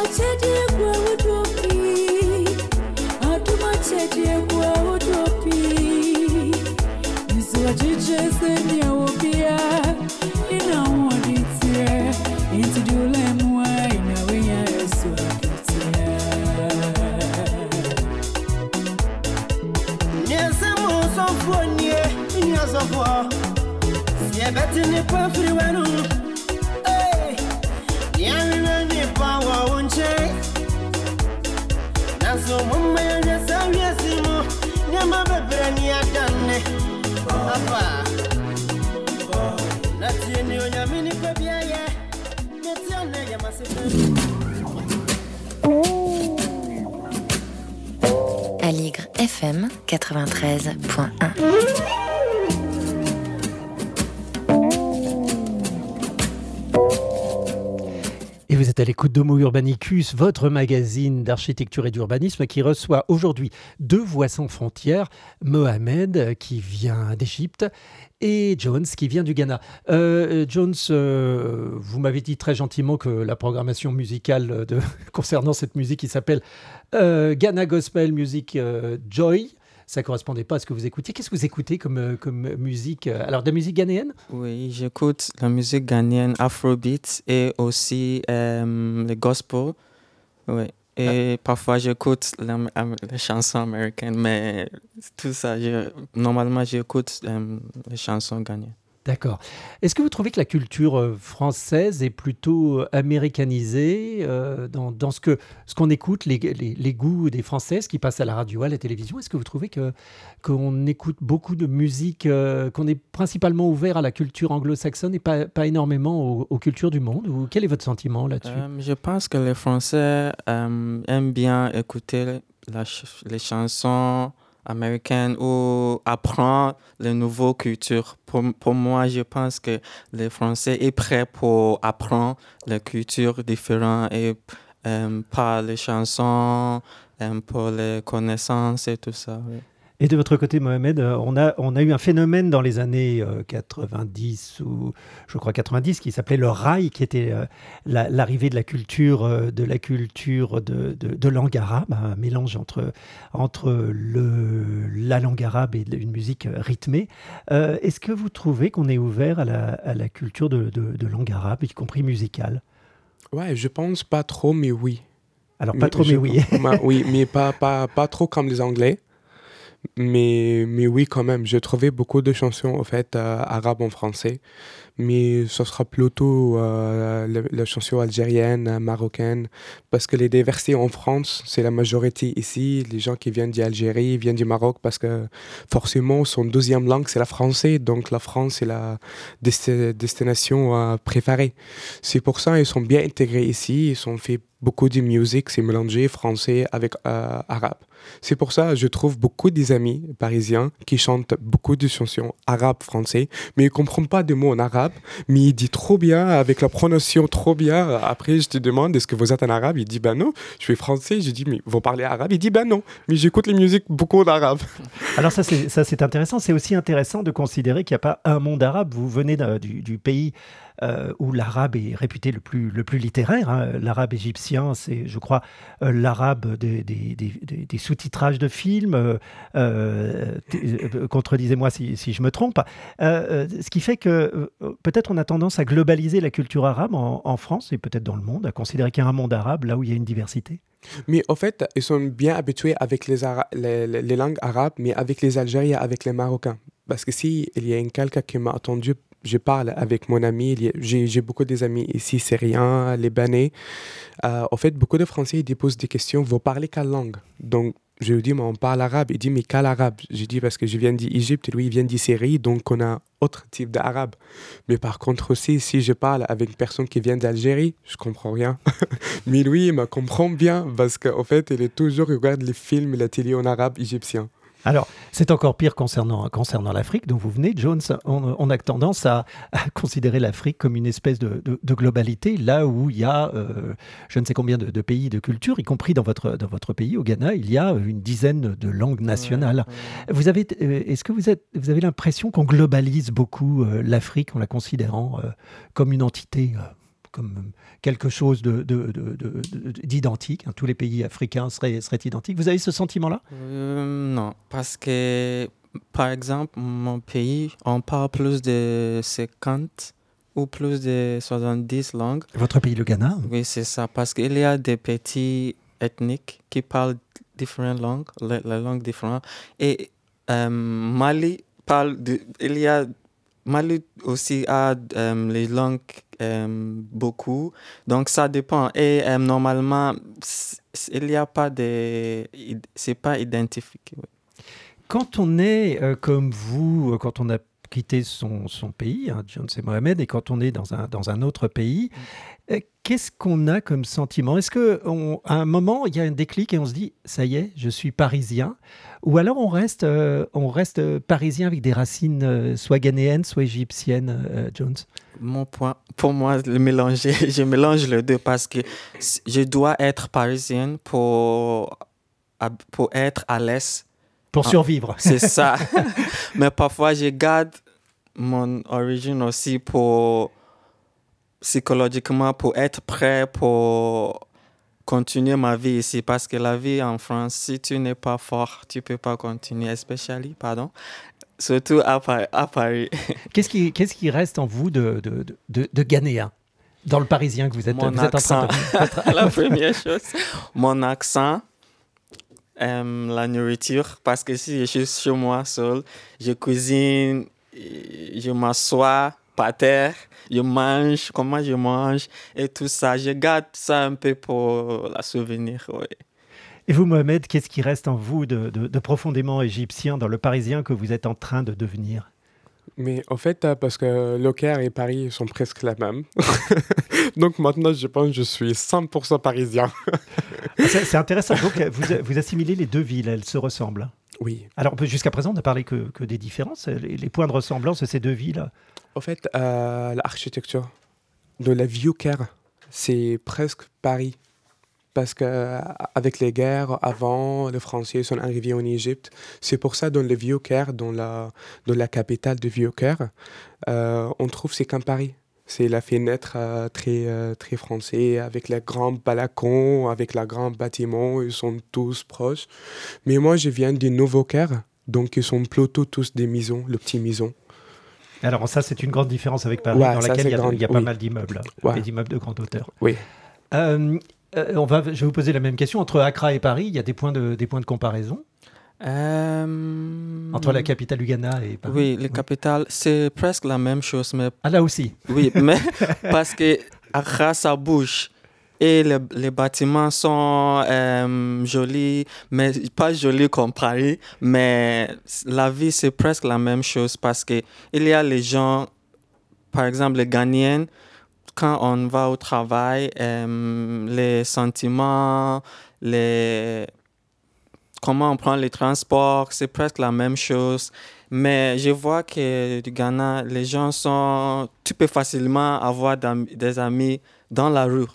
Aligre F M quatre-vingt-treize point un. Et vous êtes à l'écoute d'Homo Urbanicus, votre magazine d'architecture et d'urbanisme qui reçoit aujourd'hui deux voix sans frontières, Mohamed qui vient d'Égypte et Jones qui vient du Ghana. Euh, Jones, euh, vous m'avez dit très gentiment que la programmation musicale de, concernant cette musique qui s'appelle euh, Ghana Gospel Music euh, Joy, ça ne correspondait pas à ce que vous écoutiez. Qu'est-ce que vous écoutez comme, comme musique? Alors, de la musique ghanéenne? Oui, j'écoute la musique ghanéenne, Afrobeat et aussi euh, le gospel. Oui. Et ah. parfois, j'écoute les chansons américaines, mais tout ça, je, normalement, j'écoute euh, les chansons ghanéennes. D'accord. Est-ce que vous trouvez que la culture française est plutôt américanisée euh, dans, dans ce, que, ce qu'on écoute, les, les, les goûts des Françaises qui passent à la radio, à la télévision? Est-ce que vous trouvez que, qu'on écoute beaucoup de musique, euh, qu'on est principalement ouvert à la culture anglo-saxonne et pas, pas énormément aux, aux cultures du monde? Ou quel est votre sentiment là-dessus? euh, Je pense que les Français euh, aiment bien écouter la, les chansons américaine ou apprendre les nouvelles cultures. Pour, pour moi, je pense que les Français sont prêts pour apprendre les cultures différentes et euh, par les chansons, euh, pour les connaissances et tout ça. Oui. Et de votre côté, Mohamed, on a, on a eu un phénomène dans les années euh, quatre-vingt-dix, ou je crois quatre-vingt-dix, qui s'appelait le raï, qui était euh, la, l'arrivée de la culture, euh, de, la culture de, de, de langue arabe, un mélange entre, entre le, la langue arabe et une musique rythmée. Euh, est-ce que vous trouvez qu'on est ouvert à la, à la culture de, de, de langue arabe, y compris musicale? Ouais, je pense pas trop, mais oui. Alors, pas mais, trop, mais oui. ma, oui, mais pas, pas, pas trop comme les Anglais. Mais, mais oui, quand même, j'ai trouvé beaucoup de chansons en fait, euh, arabes en français. Mais ce sera plutôt euh, la, la chanson algérienne, marocaine. Parce que les diversités en France, c'est la majorité ici. Les gens qui viennent d'Algérie viennent du Maroc parce que forcément, son deuxième langue, c'est la français. Donc la France, c'est la desti- destination euh, préférée. C'est pour ça qu'ils sont bien intégrés ici. Ils ont fait beaucoup de musique, c'est mélangé français avec euh, arabe. C'est pour ça que je trouve beaucoup des amis parisiens qui chantent beaucoup de chansons arabes français, mais ils ne comprennent pas des mots en arabe, mais ils disent trop bien, avec la prononciation trop bien. Après, je te demande, est-ce que vous êtes en arabe? Il dit, ben non. Je suis français, je dis, mais vous parlez arabe? Il dit, ben non, mais j'écoute les musiques beaucoup en arabe. Alors ça c'est, ça, c'est intéressant. C'est aussi intéressant de considérer qu'il n'y a pas un monde arabe. Vous venez du, du pays Euh, où l'arabe est réputé le plus, le plus littéraire. Hein. L'arabe égyptien, c'est, je crois, euh, l'arabe des, des, des, des, des sous-titrages de films. Euh, euh, contredisez-moi si, si je me trompe. Euh, ce qui fait que euh, peut-être on a tendance à globaliser la culture arabe en, en France et peut-être dans le monde, à considérer qu'il y a un monde arabe là où il y a une diversité. Mais en fait, ils sont bien habitués avec les, ara- les, les, les langues arabes, mais avec les Algériens, avec les Marocains. Parce que si il y a une quelqu'un qui m'a attendu, je parle avec mon ami, il y a, j'ai, j'ai beaucoup des amis ici, syriens, libanais. Euh, en fait, beaucoup de Français, ils posent des questions, vous parlez quelle langue? Donc, je lui dis, mais on parle arabe. Il dit, mais quel arabe? Je dis, parce que je viens d'Égypte, lui, il vient de Syrie, donc on a autre type d'arabe. Mais par contre aussi, si je parle avec une personne qui vient d'Algérie, je comprends rien. Mais lui, il me comprend bien, parce qu'en fait, il est toujours, il regarde les films et la télé en arabe égyptien. Alors, c'est encore pire concernant, concernant l'Afrique dont vous venez, Jones. On, on a tendance à, à considérer l'Afrique comme une espèce de, de, de globalité, là où il y a euh, je ne sais combien de, de pays, de cultures, y compris dans votre, dans votre pays, au Ghana, il y a une dizaine de langues nationales. Ouais, ouais. Vous avez, est-ce que vous, êtes, vous avez l'impression qu'on globalise beaucoup euh, l'Afrique en la considérant euh, comme une entité euh, comme quelque chose de, de, de, de, de, d'identique. Hein. Tous les pays africains seraient, seraient identiques. Vous avez ce sentiment-là ? Euh, non, parce que, par exemple, mon pays, on parle plus de cinquante ou plus de soixante-dix langues. Votre pays, le Ghana ? Oui, c'est ça, parce qu'il y a des petits ethniques qui parlent différentes langues, les, les langues différentes. Et euh, Mali parle de, il y a Mali aussi a euh, les langues euh, beaucoup, donc ça dépend. Et euh, normalement, il n'y a pas de, c'est pas identifié. Oui. Quand on est euh, comme vous, quand on a quitté son, son pays, hein, Jones et Mohamed, et quand on est dans un, dans un autre pays, euh, qu'est-ce qu'on a comme sentiment ? Est-ce qu'à un moment, il y a un déclic et on se dit « ça y est, je suis parisien » ou alors on reste, euh, on reste parisien avec des racines euh, soit ghanéennes, soit égyptiennes, euh, Jones ? Mon point, pour moi, le mélanger, je mélange les deux parce que je dois être parisienne pour, pour être à l'aise. Pour survivre. Ah, c'est ça. Mais parfois, je garde mon origine aussi pour, psychologiquement, pour être prêt pour continuer ma vie ici. Parce que la vie en France, si tu n'es pas fort, tu ne peux pas continuer, especially, pardon, surtout à Paris. À Paris. Qu'est-ce qui, qu'est-ce qui reste en vous de, de, de, de Ghanéen ? Dans le parisien que vous êtes, mon vous êtes en train de... La première chose, mon accent. Euh, la nourriture, parce que si je suis chez moi seul, je cuisine, je m'assois par terre, je mange, comment je mange et tout ça. Je garde ça un peu pour la souvenir. Oui. Et vous, Mohamed, qu'est-ce qui reste en vous de, de, de profondément égyptien dans le parisien que vous êtes en train de devenir ? Mais en fait, parce que Le Caire et Paris sont presque la même. Donc maintenant, je pense que je suis cent pour cent parisien. c'est, c'est intéressant. Donc, vous, vous assimilez les deux villes, elles se ressemblent. Oui. Alors, jusqu'à présent, on n'a parlé que, que des différences. Les, les points de ressemblance de ces deux villes. En fait, euh, l'architecture de la Vieux Caire, c'est presque Paris. Parce qu'avec les guerres, avant, les Français sont arrivés en Égypte. C'est pour ça, dans le Vieux Caire, dans la, dans la capitale du Vieux Caire, euh, on trouve c'est comme Paris. C'est la fenêtre euh, très, euh, très français, avec les grands balcons, avec les grands bâtiments, ils sont tous proches. Mais moi, je viens du Nouveau Caire, donc ils sont plutôt tous des maisons, le petit maison. Alors ça, c'est une grande différence avec Paris, ouais, dans ça, laquelle il y a, grand... il y a pas oui. mal d'immeubles, ouais. et d'immeubles de grande hauteur. Oui. Euh, euh, on va, je vais vous poser la même question. Entre Accra et Paris, il y a des points de, des points de comparaison euh... entre la capitale du Ghana et Paris. Oui, la capitale, c'est presque la même chose. Mais... Ah, là aussi. Oui, mais parce que Accra, ça bouge. Et les, les bâtiments sont euh, jolis, mais pas jolis comme Paris. Mais la vie, c'est presque la même chose parce qu'il y a les gens, par exemple les Ghanéens, quand on va au travail, euh, les sentiments, les... comment on prend les transports, c'est presque la même chose. Mais je vois que du Ghana, les gens sont... Tu peux facilement avoir des amis dans la rue.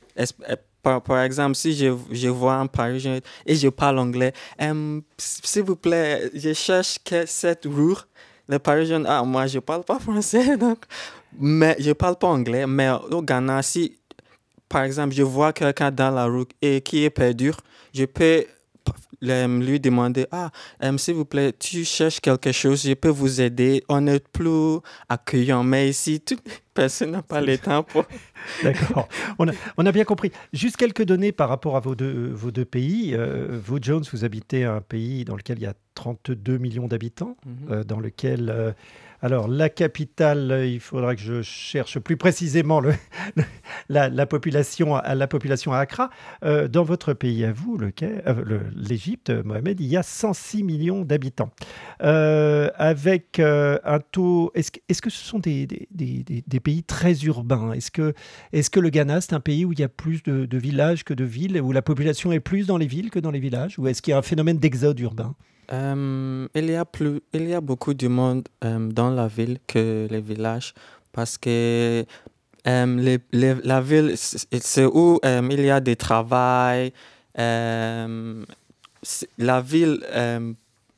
Par, par exemple, si je, je vois un Parisien et je parle anglais, um, s'il vous plaît, je cherche que cette rue. Les Parisiens, ah, moi, je ne parle pas français, donc... Mais je ne parle pas anglais, mais au Ghana, si, par exemple, je vois quelqu'un dans la rue et qui est perdu, je peux lui demander, ah, um, s'il vous plaît, tu cherches quelque chose, je peux vous aider. On est plus accueillant, mais ici, toute personne n'a pas le temps pour... D'accord, on a, on a bien compris. Juste quelques données par rapport à vos deux, vos deux pays. Euh, vous, Jones, vous habitez un pays dans lequel il y a trente-deux millions d'habitants, mm-hmm. euh, dans lequel... Euh, alors, la capitale, il faudra que je cherche plus précisément le, le, la, la, population, la population à Accra. Euh, dans votre pays, à vous, le, euh, le, l'Égypte, Mohamed, il y a cent six millions d'habitants. Euh, avec euh, un taux... Est-ce, est-ce que ce sont des, des, des, des pays très urbains ? Est-ce que, est-ce que le Ghana, c'est un pays où il y a plus de, de villages que de villes, où la population est plus dans les villes que dans les villages ? Ou est-ce qu'il y a un phénomène d'exode urbain ? Euh, il y a plus, il y a beaucoup de monde euh, dans la ville que les villages parce que euh, les, les, la ville c'est, c'est où euh, il y a des travail. Euh, la ville euh,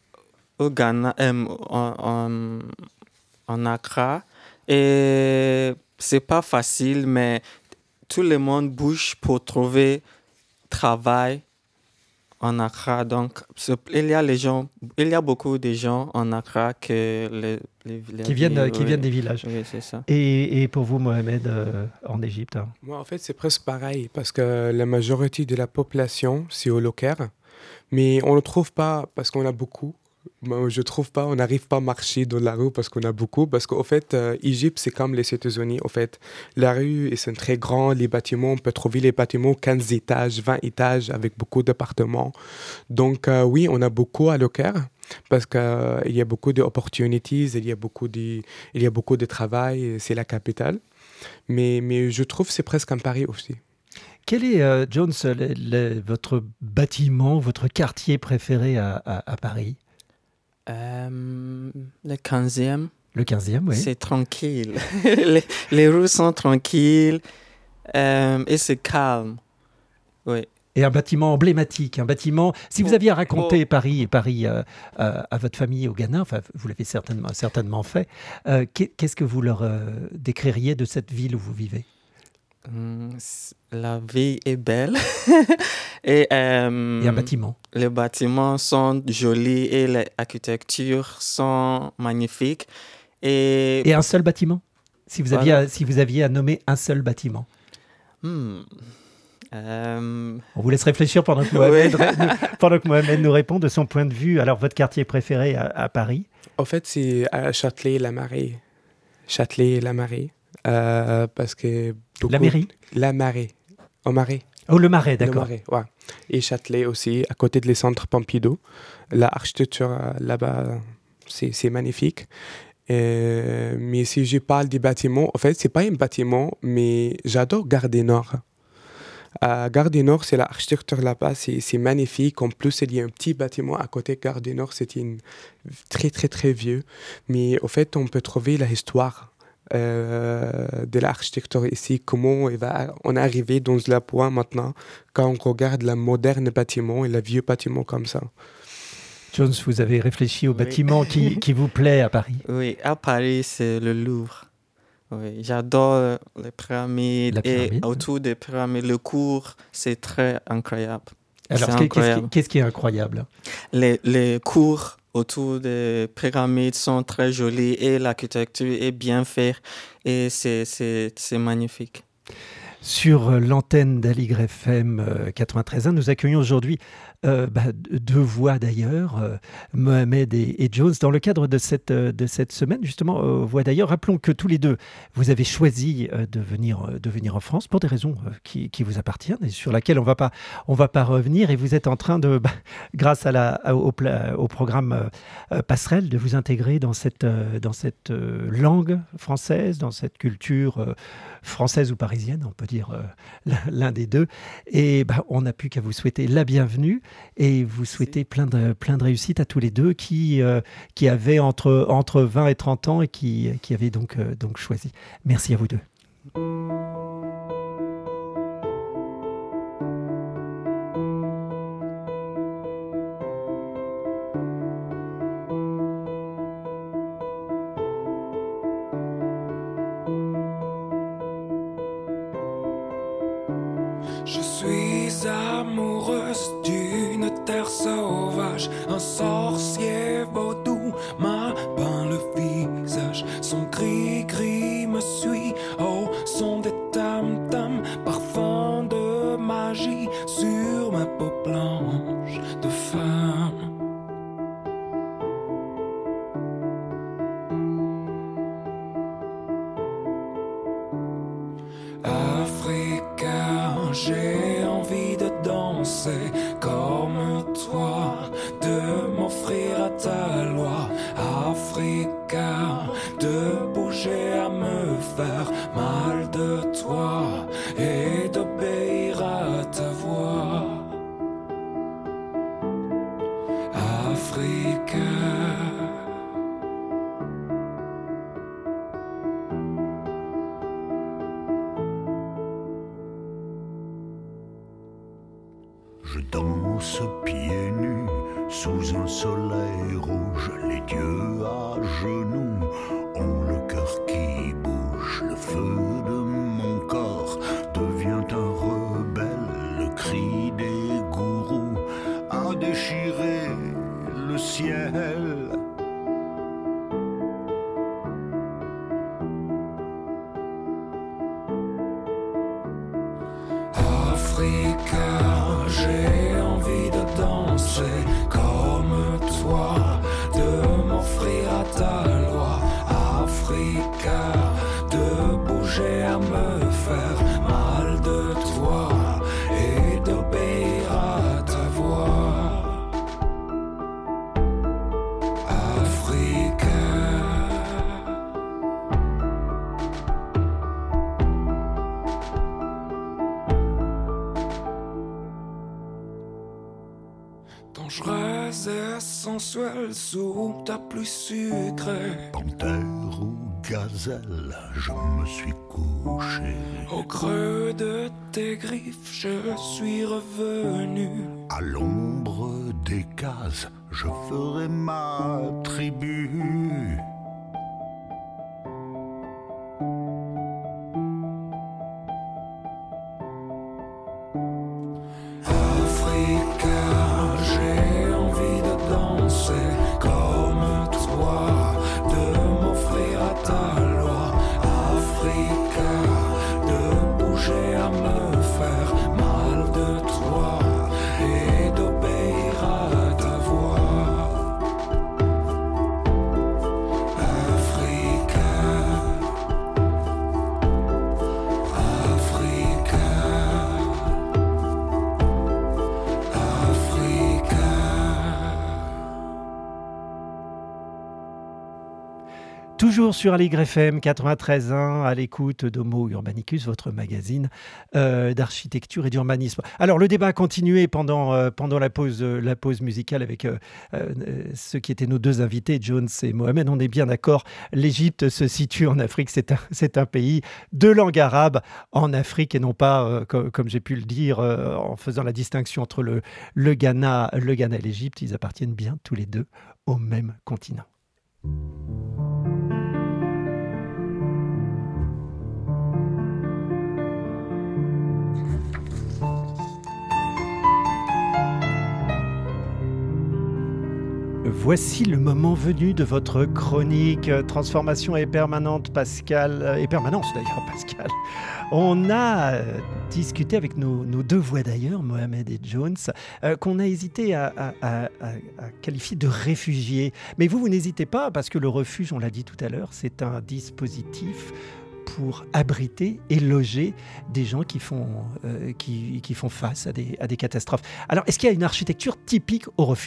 au Ghana, euh, en, en, en Accra, et c'est pas facile, mais tout le monde bouge pour trouver travail en Accra. Donc, il y a les gens, il y a beaucoup de gens en Accra que les, les, les qui viennent, villes, qui oui. viennent des villages. Oui, c'est ça. Et, et pour vous, Mohamed, euh, en Égypte hein? Moi, en fait, c'est presque pareil parce que la majorité de la population, c'est au local. Mais on ne le trouve pas parce qu'on a beaucoup. Moi, je trouve pas, on n'arrive pas à marcher dans la rue parce qu'on a beaucoup. Parce qu'au fait, euh, Égypte, c'est comme les États-Unis. Au fait, la rue, c'est très grand. Les bâtiments, on peut trouver les bâtiments quinze étages, vingt étages avec beaucoup d'appartements. Donc, euh, oui, on a beaucoup à Loker parce qu'il euh, y a beaucoup d'opportunités, il y a beaucoup de, il y a beaucoup de travail. C'est la capitale. Mais, mais je trouve que c'est presque un pari aussi. Quel est, euh, Jones, le, le, votre bâtiment, votre quartier préféré à, à, à Paris ? Euh, le quinzième. Le quinzième, oui. C'est tranquille. les, les rues sont tranquilles euh, et c'est calme. Oui. Et un bâtiment emblématique, un bâtiment... Si vous aviez raconté oh. Paris, Paris euh, euh, à votre famille au Ghana, enfin, vous l'avez certainement, certainement fait, euh, qu'est-ce que vous leur euh, décririez de cette ville où vous vivez ? La vie est belle et, euh, et un bâtiment. Les bâtiments sont jolis et les architectures sont magnifiques. Et, et un seul bâtiment si vous, aviez voilà. à, si vous aviez à nommer un seul bâtiment hmm. euh... On vous laisse réfléchir pendant que, Mohamed, oui. nous, pendant que Mohamed nous répond de son point de vue. Alors, votre quartier préféré à, à Paris ? En fait, c'est à Châtelet-la-Marée. Châtelet-la-Marée. Euh, parce que la mairie la Marée au Marais oh le Marais d'accord le Marais, ouais. Et Châtelet aussi à côté de les centres Pompidou, l'architecture là-bas c'est, c'est magnifique. Euh, mais si je parle des bâtiments, en fait c'est pas un bâtiment mais j'adore Gare du Nord. À Gare du Nord, c'est l'architecture là-bas, c'est, c'est magnifique. En plus, il y a un petit bâtiment à côté de Gare du Nord, c'est une très très très vieux, mais au fait on peut trouver l'histoire Euh, de l'architecture ici, comment il va, on est arrivé dans le point maintenant quand on regarde le moderne bâtiment et le vieux bâtiment comme ça. Jones, vous avez réfléchi au oui. bâtiment qui, qui vous plaît à Paris ? Oui, à Paris, c'est le Louvre. Oui, j'adore les pyramides La pyramide, et autour des pyramides, le cours, c'est très incroyable. Alors, c'est qu'est-ce, incroyable. Qui, qu'est-ce qui est incroyable ? Les, les cours autour des pyramides sont très jolis et l'architecture est bien faite et c'est, c'est, c'est magnifique. Sur l'antenne d'Aligre F M quatre-vingt-treize point un, nous accueillons aujourd'hui euh, bah, deux voix d'ailleurs, euh, Mohamed et, et Jones, dans le cadre de cette, de cette semaine, justement, euh, voix d'ailleurs. Rappelons que tous les deux, vous avez choisi euh, de, venir, euh, de venir en France pour des raisons euh, qui, qui vous appartiennent et sur lesquelles on va pas, on va pas revenir. Et vous êtes en train de, bah, grâce à la, au, au programme euh, Passerelle, de vous intégrer dans cette, euh, dans cette euh, langue française, dans cette culture euh, française ou parisienne, on peut dire euh, l'un des deux. Et bah, on n'a plus qu'à vous souhaiter la bienvenue et vous souhaiter plein de, plein de réussite à tous les deux qui, euh, qui avaient entre, entre vingt et trente ans et qui, qui avaient donc, euh, donc choisi. Merci à vous deux. Je suis amoureuse d'une terre sauvage, un sorcier vaudou m'a peint le visage. Son gris-gris me suit au son des tam-tams, parfum de magie sur ma peau blanche de femme. Africa, j'ai envie de danser comme toi, de m'offrir à ta loi. Africa, de bouger à me faire mal de toi et d'obéir à ta voix. Africa. Je danse pieds nus sous un soleil rouge, les dieux à genoux ont le cœur qui bouge. Le feu de mon corps devient cri des gourous a déchiré le ciel. Africa, j'ai envie de danser comme toi, de m'offrir à ta loi. Africa, de bouger à me faire mal de toi et d'obéir à ta voix. Africa. Dangereuse et sensuelle sous ta pluie sucrée. Panthère ou gazelle, je me suis couché. Au creux de tes griffes, je suis revenu. À l'ombre des cases, je ferai ma tribu. J'ai envie de danser comme toi, de m'offrir à ta loi. Africa, de bouger à me faire mal de toi et d'obéir à ta voix. Africa, Africa. Toujours sur Aligre F M quatre-vingt-treize un, à l'écoute d'Homo Urbanicus, votre magazine euh, d'architecture et d'urbanisme. Alors, le débat a continué pendant, euh, pendant la, pause, euh, la pause musicale avec euh, euh, ceux qui étaient nos deux invités, Jones et Mohamed. On est bien d'accord, l'Égypte se situe en Afrique. C'est un, c'est un pays de langue arabe en Afrique et non pas, euh, comme, comme j'ai pu le dire, euh, en faisant la distinction entre le, le, Ghana, le Ghana et l'Égypte. Ils appartiennent bien tous les deux au même continent. Voici le moment venu de votre chronique Transformation et permanente, Pascal, et permanence d'ailleurs, Pascal. On a euh, discuté avec nos, nos deux voix d'ailleurs, Mohamed et Jones, euh, qu'on a hésité à, à, à, à qualifier de réfugiés. Mais vous, vous n'hésitez pas, parce que le refuge, on l'a dit tout à l'heure, c'est un dispositif pour abriter et loger des gens qui font, euh, qui, qui font face à des, à des catastrophes. Alors, est-ce qu'il y a une architecture typique au refuge ?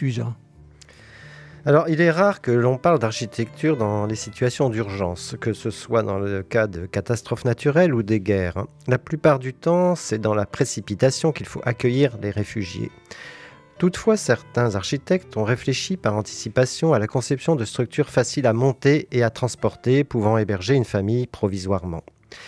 Alors, il est rare que l'on parle d'architecture dans les situations d'urgence, que ce soit dans le cas de catastrophes naturelles ou des guerres. La plupart du temps, c'est dans la précipitation qu'il faut accueillir les réfugiés. Toutefois, certains architectes ont réfléchi par anticipation à la conception de structures faciles à monter et à transporter, pouvant héberger une famille provisoirement.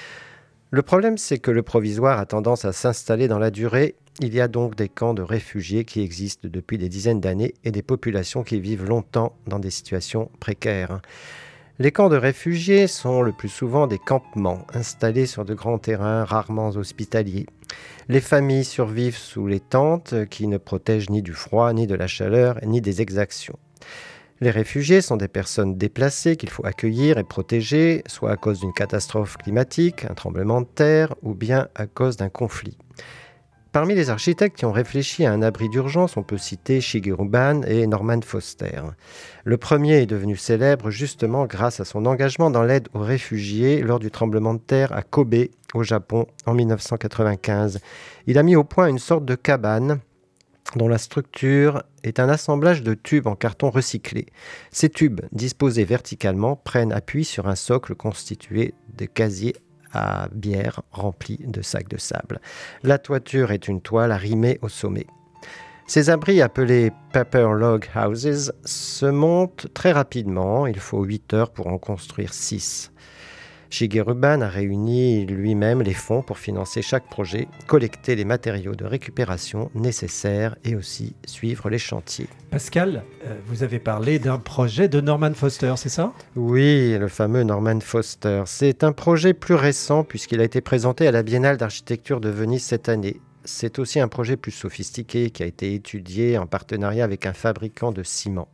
Le problème, c'est que le provisoire a tendance à s'installer dans la durée. Il y a donc des camps de réfugiés qui existent depuis des dizaines d'années et des populations qui vivent longtemps dans des situations précaires. Les camps de réfugiés sont le plus souvent des campements installés sur de grands terrains rarement hospitaliers. Les familles survivent sous les tentes qui ne protègent ni du froid, ni de la chaleur, ni des exactions. Les réfugiés sont des personnes déplacées qu'il faut accueillir et protéger, soit à cause d'une catastrophe climatique, un tremblement de terre, ou bien à cause d'un conflit. Parmi les architectes qui ont réfléchi à un abri d'urgence, on peut citer Shigeru Ban et Norman Foster. Le premier est devenu célèbre justement grâce à son engagement dans l'aide aux réfugiés lors du tremblement de terre à Kobe, au Japon, en dix-neuf cent quatre-vingt-quinze. Il a mis au point une sorte de cabane dont la structure est un assemblage de tubes en carton recyclé. Ces tubes, disposés verticalement, prennent appui sur un socle constitué de casiers à bière remplis de sacs de sable. La toiture est une toile arrimée au sommet. Ces abris, appelés paper log houses, se montent très rapidement. Il faut huit heures pour en construire six. Shigeru Ban a réuni lui-même les fonds pour financer chaque projet, collecter les matériaux de récupération nécessaires et aussi suivre les chantiers. Pascal, euh, vous avez parlé d'un projet de Norman Foster, c'est ça ? Oui, le fameux Norman Foster. C'est un projet plus récent puisqu'il a été présenté à la Biennale d'architecture de Venise cette année. c'est aussi un projet plus sophistiqué qui a été étudié en partenariat avec un fabricant de ciment.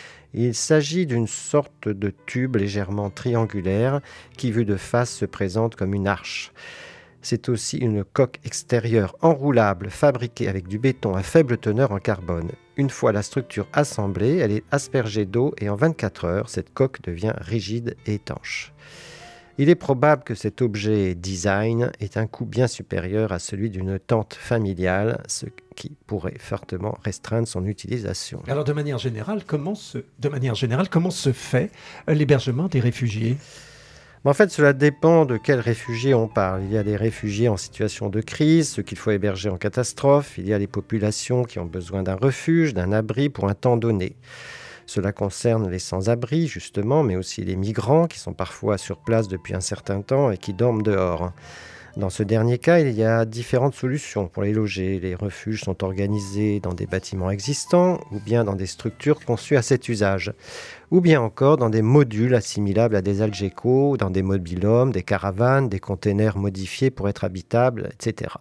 Il s'agit d'une sorte de tube légèrement triangulaire qui, vu de face, se présente comme une arche. C'est aussi une coque extérieure enroulable fabriquée avec du béton à faible teneur en carbone. Une fois la structure assemblée, elle est aspergée d'eau et en vingt-quatre heures, cette coque devient rigide et étanche. Il est probable que cet objet design ait un coût bien supérieur à celui d'une tente familiale, ce qui pourrait fortement restreindre son utilisation. Alors de manière générale, comment se, de manière générale, comment se fait l'hébergement des réfugiés ? En fait, cela dépend de quels réfugiés on parle. Il y a des réfugiés en situation de crise, ceux qu'il faut héberger en catastrophe. Il y a les populations qui ont besoin d'un refuge, d'un abri pour un temps donné. Cela concerne les sans-abri, justement, mais aussi les migrants qui sont parfois sur place depuis un certain temps et qui dorment dehors. Dans ce dernier cas, il y a différentes solutions pour les loger. Les refuges sont organisés dans des bâtiments existants ou bien dans des structures conçues à cet usage, ou bien encore dans des modules assimilables à des algécos, dans des mobil-homes, des caravanes, des containers modifiés pour être habitables, et cetera.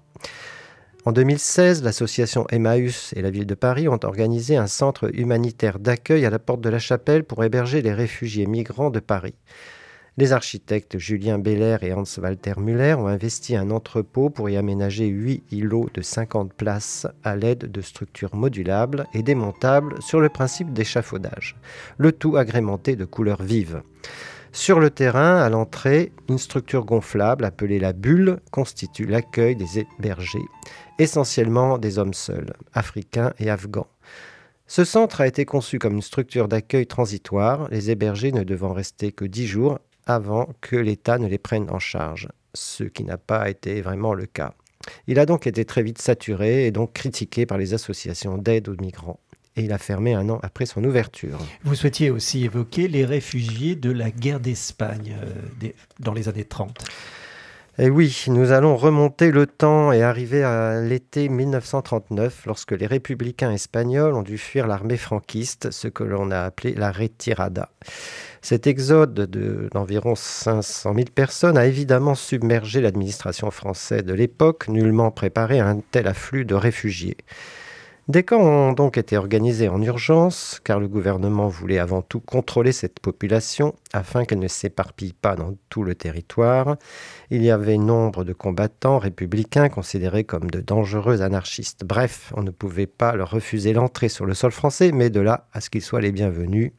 En deux mille seize, l'association Emmaüs et la ville de Paris ont organisé un centre humanitaire d'accueil à la porte de la Chapelle pour héberger les réfugiés migrants de Paris. Les architectes Julien Belair et Hans-Walter Müller ont investi un entrepôt pour y aménager huit îlots de cinquante places à l'aide de structures modulables et démontables sur le principe d'échafaudage, le tout agrémenté de couleurs vives. Sur le terrain, à l'entrée, une structure gonflable appelée la bulle constitue l'accueil des hébergés, essentiellement des hommes seuls, africains et afghans. Ce centre a été conçu comme une structure d'accueil transitoire, les hébergés ne devant rester que dix jours avant que l'État ne les prenne en charge, ce qui n'a pas été vraiment le cas. Il a donc été très vite saturé et donc critiqué par les associations d'aide aux migrants. Et il a fermé un an après son ouverture. Vous souhaitiez aussi évoquer les réfugiés de la guerre d'Espagne euh, des, dans les années trente. Et oui, nous allons remonter le temps et arriver à l'été mille neuf cent trente-neuf, lorsque les républicains espagnols ont dû fuir l'armée franquiste, ce que l'on a appelé la retirada. Cet exode de, d'environ cinq cent mille personnes a évidemment submergé l'administration française de l'époque, nullement préparée à un tel afflux de réfugiés. Des camps ont donc été organisés en urgence, car le gouvernement voulait avant tout contrôler cette population afin qu'elle ne s'éparpille pas dans tout le territoire. Il y avait nombre de combattants républicains considérés comme de dangereux anarchistes. Bref, on ne pouvait pas leur refuser l'entrée sur le sol français, mais de là à ce qu'ils soient les bienvenus.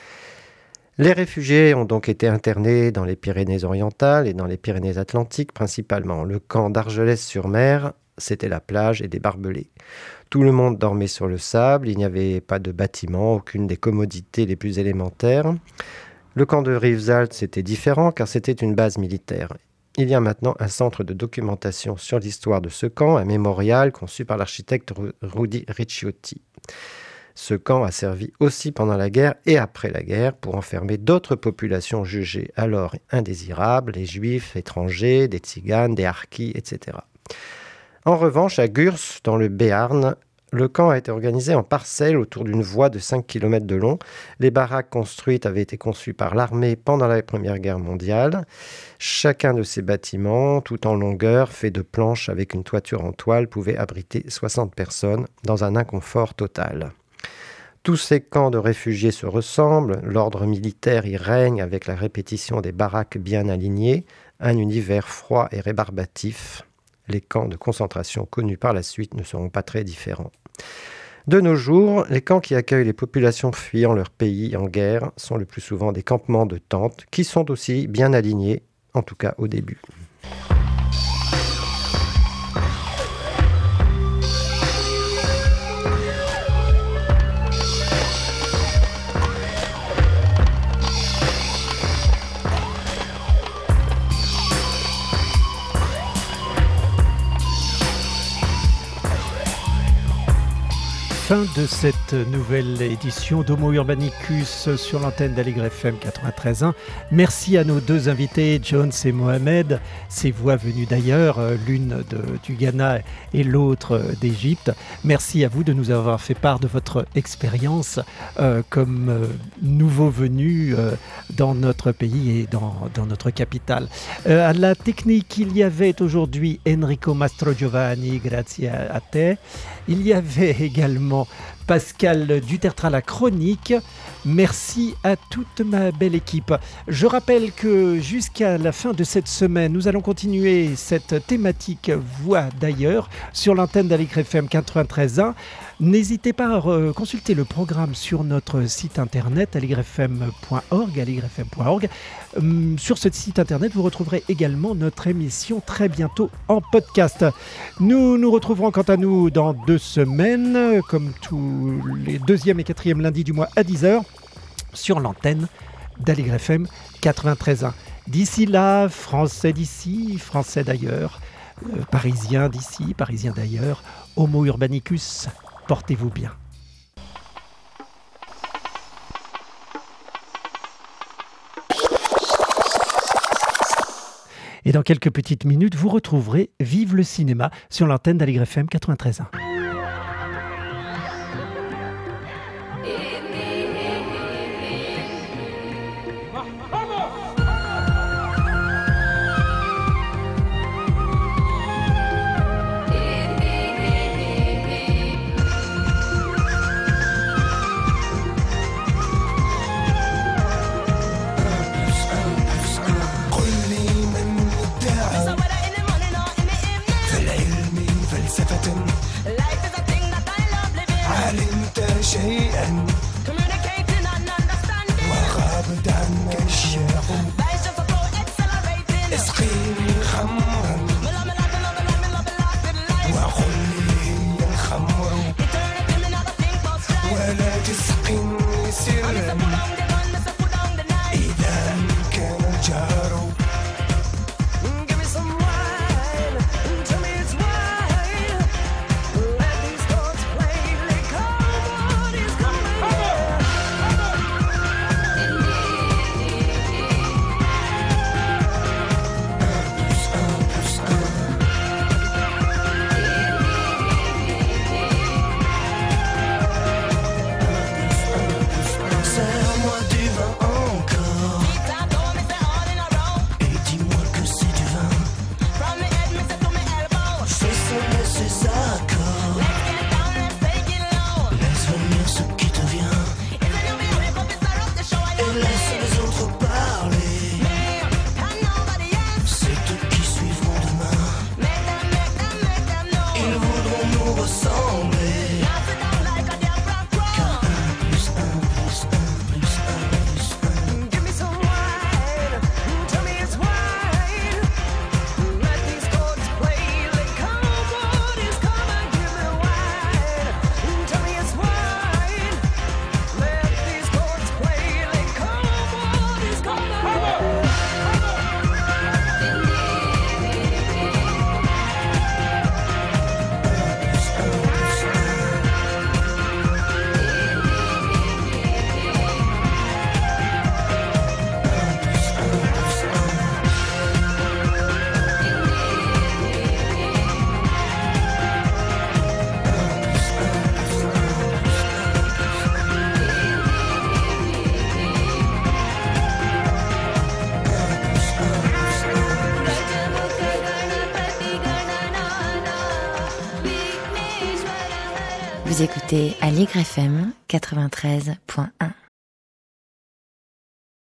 Les réfugiés ont donc été internés dans les Pyrénées-Orientales et dans les Pyrénées-Atlantiques principalement. Le camp d'Argelès-sur-Mer, c'était la plage et des barbelés. Tout le monde dormait sur le sable, il n'y avait pas de bâtiment, aucune des commodités les plus élémentaires. Le camp de Rivesaltes, c'était différent car c'était une base militaire. Il y a maintenant un centre de documentation sur l'histoire de ce camp, un mémorial conçu par l'architecte Rudy Ricciotti. Ce camp a servi aussi pendant la guerre et après la guerre pour enfermer d'autres populations jugées alors indésirables, les juifs étrangers, des tziganes, des harkis, et cetera. En revanche, à Gurs, dans le Béarn, le camp a été organisé en parcelles autour d'une voie de cinq kilomètres de long. Les baraques construites avaient été conçues par l'armée pendant la Première Guerre mondiale. Chacun de ces bâtiments, tout en longueur, fait de planches avec une toiture en toile, pouvait abriter soixante personnes dans un inconfort total. Tous ces camps de réfugiés se ressemblent, l'ordre militaire y règne avec la répétition des baraques bien alignées, un univers froid et rébarbatif. Les camps de concentration connus par la suite ne seront pas très différents. De nos jours, les camps qui accueillent les populations fuyant leur pays en guerre sont le plus souvent des campements de tentes qui sont aussi bien alignés, en tout cas au début. Fin de cette nouvelle édition d'Homo Urbanicus sur l'antenne d'Aligre F M quatre-vingt-treize point un. Merci à nos deux invités, Jones et Mohamed, ces voix venues d'ailleurs, l'une de, du Ghana et l'autre d'Égypte. Merci à vous de nous avoir fait part de votre expérience euh, comme euh, nouveau venus euh, dans notre pays et dans, dans notre capitale. Euh, à la technique, il y avait aujourd'hui Enrico Mastrogiovanni, grazie a te. Il y avait également Pascal Dutertre à la chronique. Merci à toute ma belle équipe. Je rappelle que jusqu'à la fin de cette semaine, nous allons continuer cette thématique Voix d'ailleurs sur l'antenne d'Aligre F M quatre-vingt-treize point un. N'hésitez pas à consulter le programme sur notre site internet aligre f m point org, aligre f m point org. Sur ce site internet, vous retrouverez également notre émission très bientôt en podcast. Nous nous retrouverons quant à nous dans deux semaines, comme tous les deuxième et quatrième lundis du mois à dix heures, sur l'antenne d'Aligre F M quatre-vingt-treize point un. D'ici là, Français d'ici, Français d'ailleurs, euh, Parisiens d'ici, Parisiens d'ailleurs, Homo Urbanicus, portez-vous bien. Et dans quelques petites minutes, vous retrouverez Vive le cinéma sur l'antenne d'Aligre F M quatre-vingt-treize point un. Vous écoutez Aligre F M quatre-vingt-treize point un.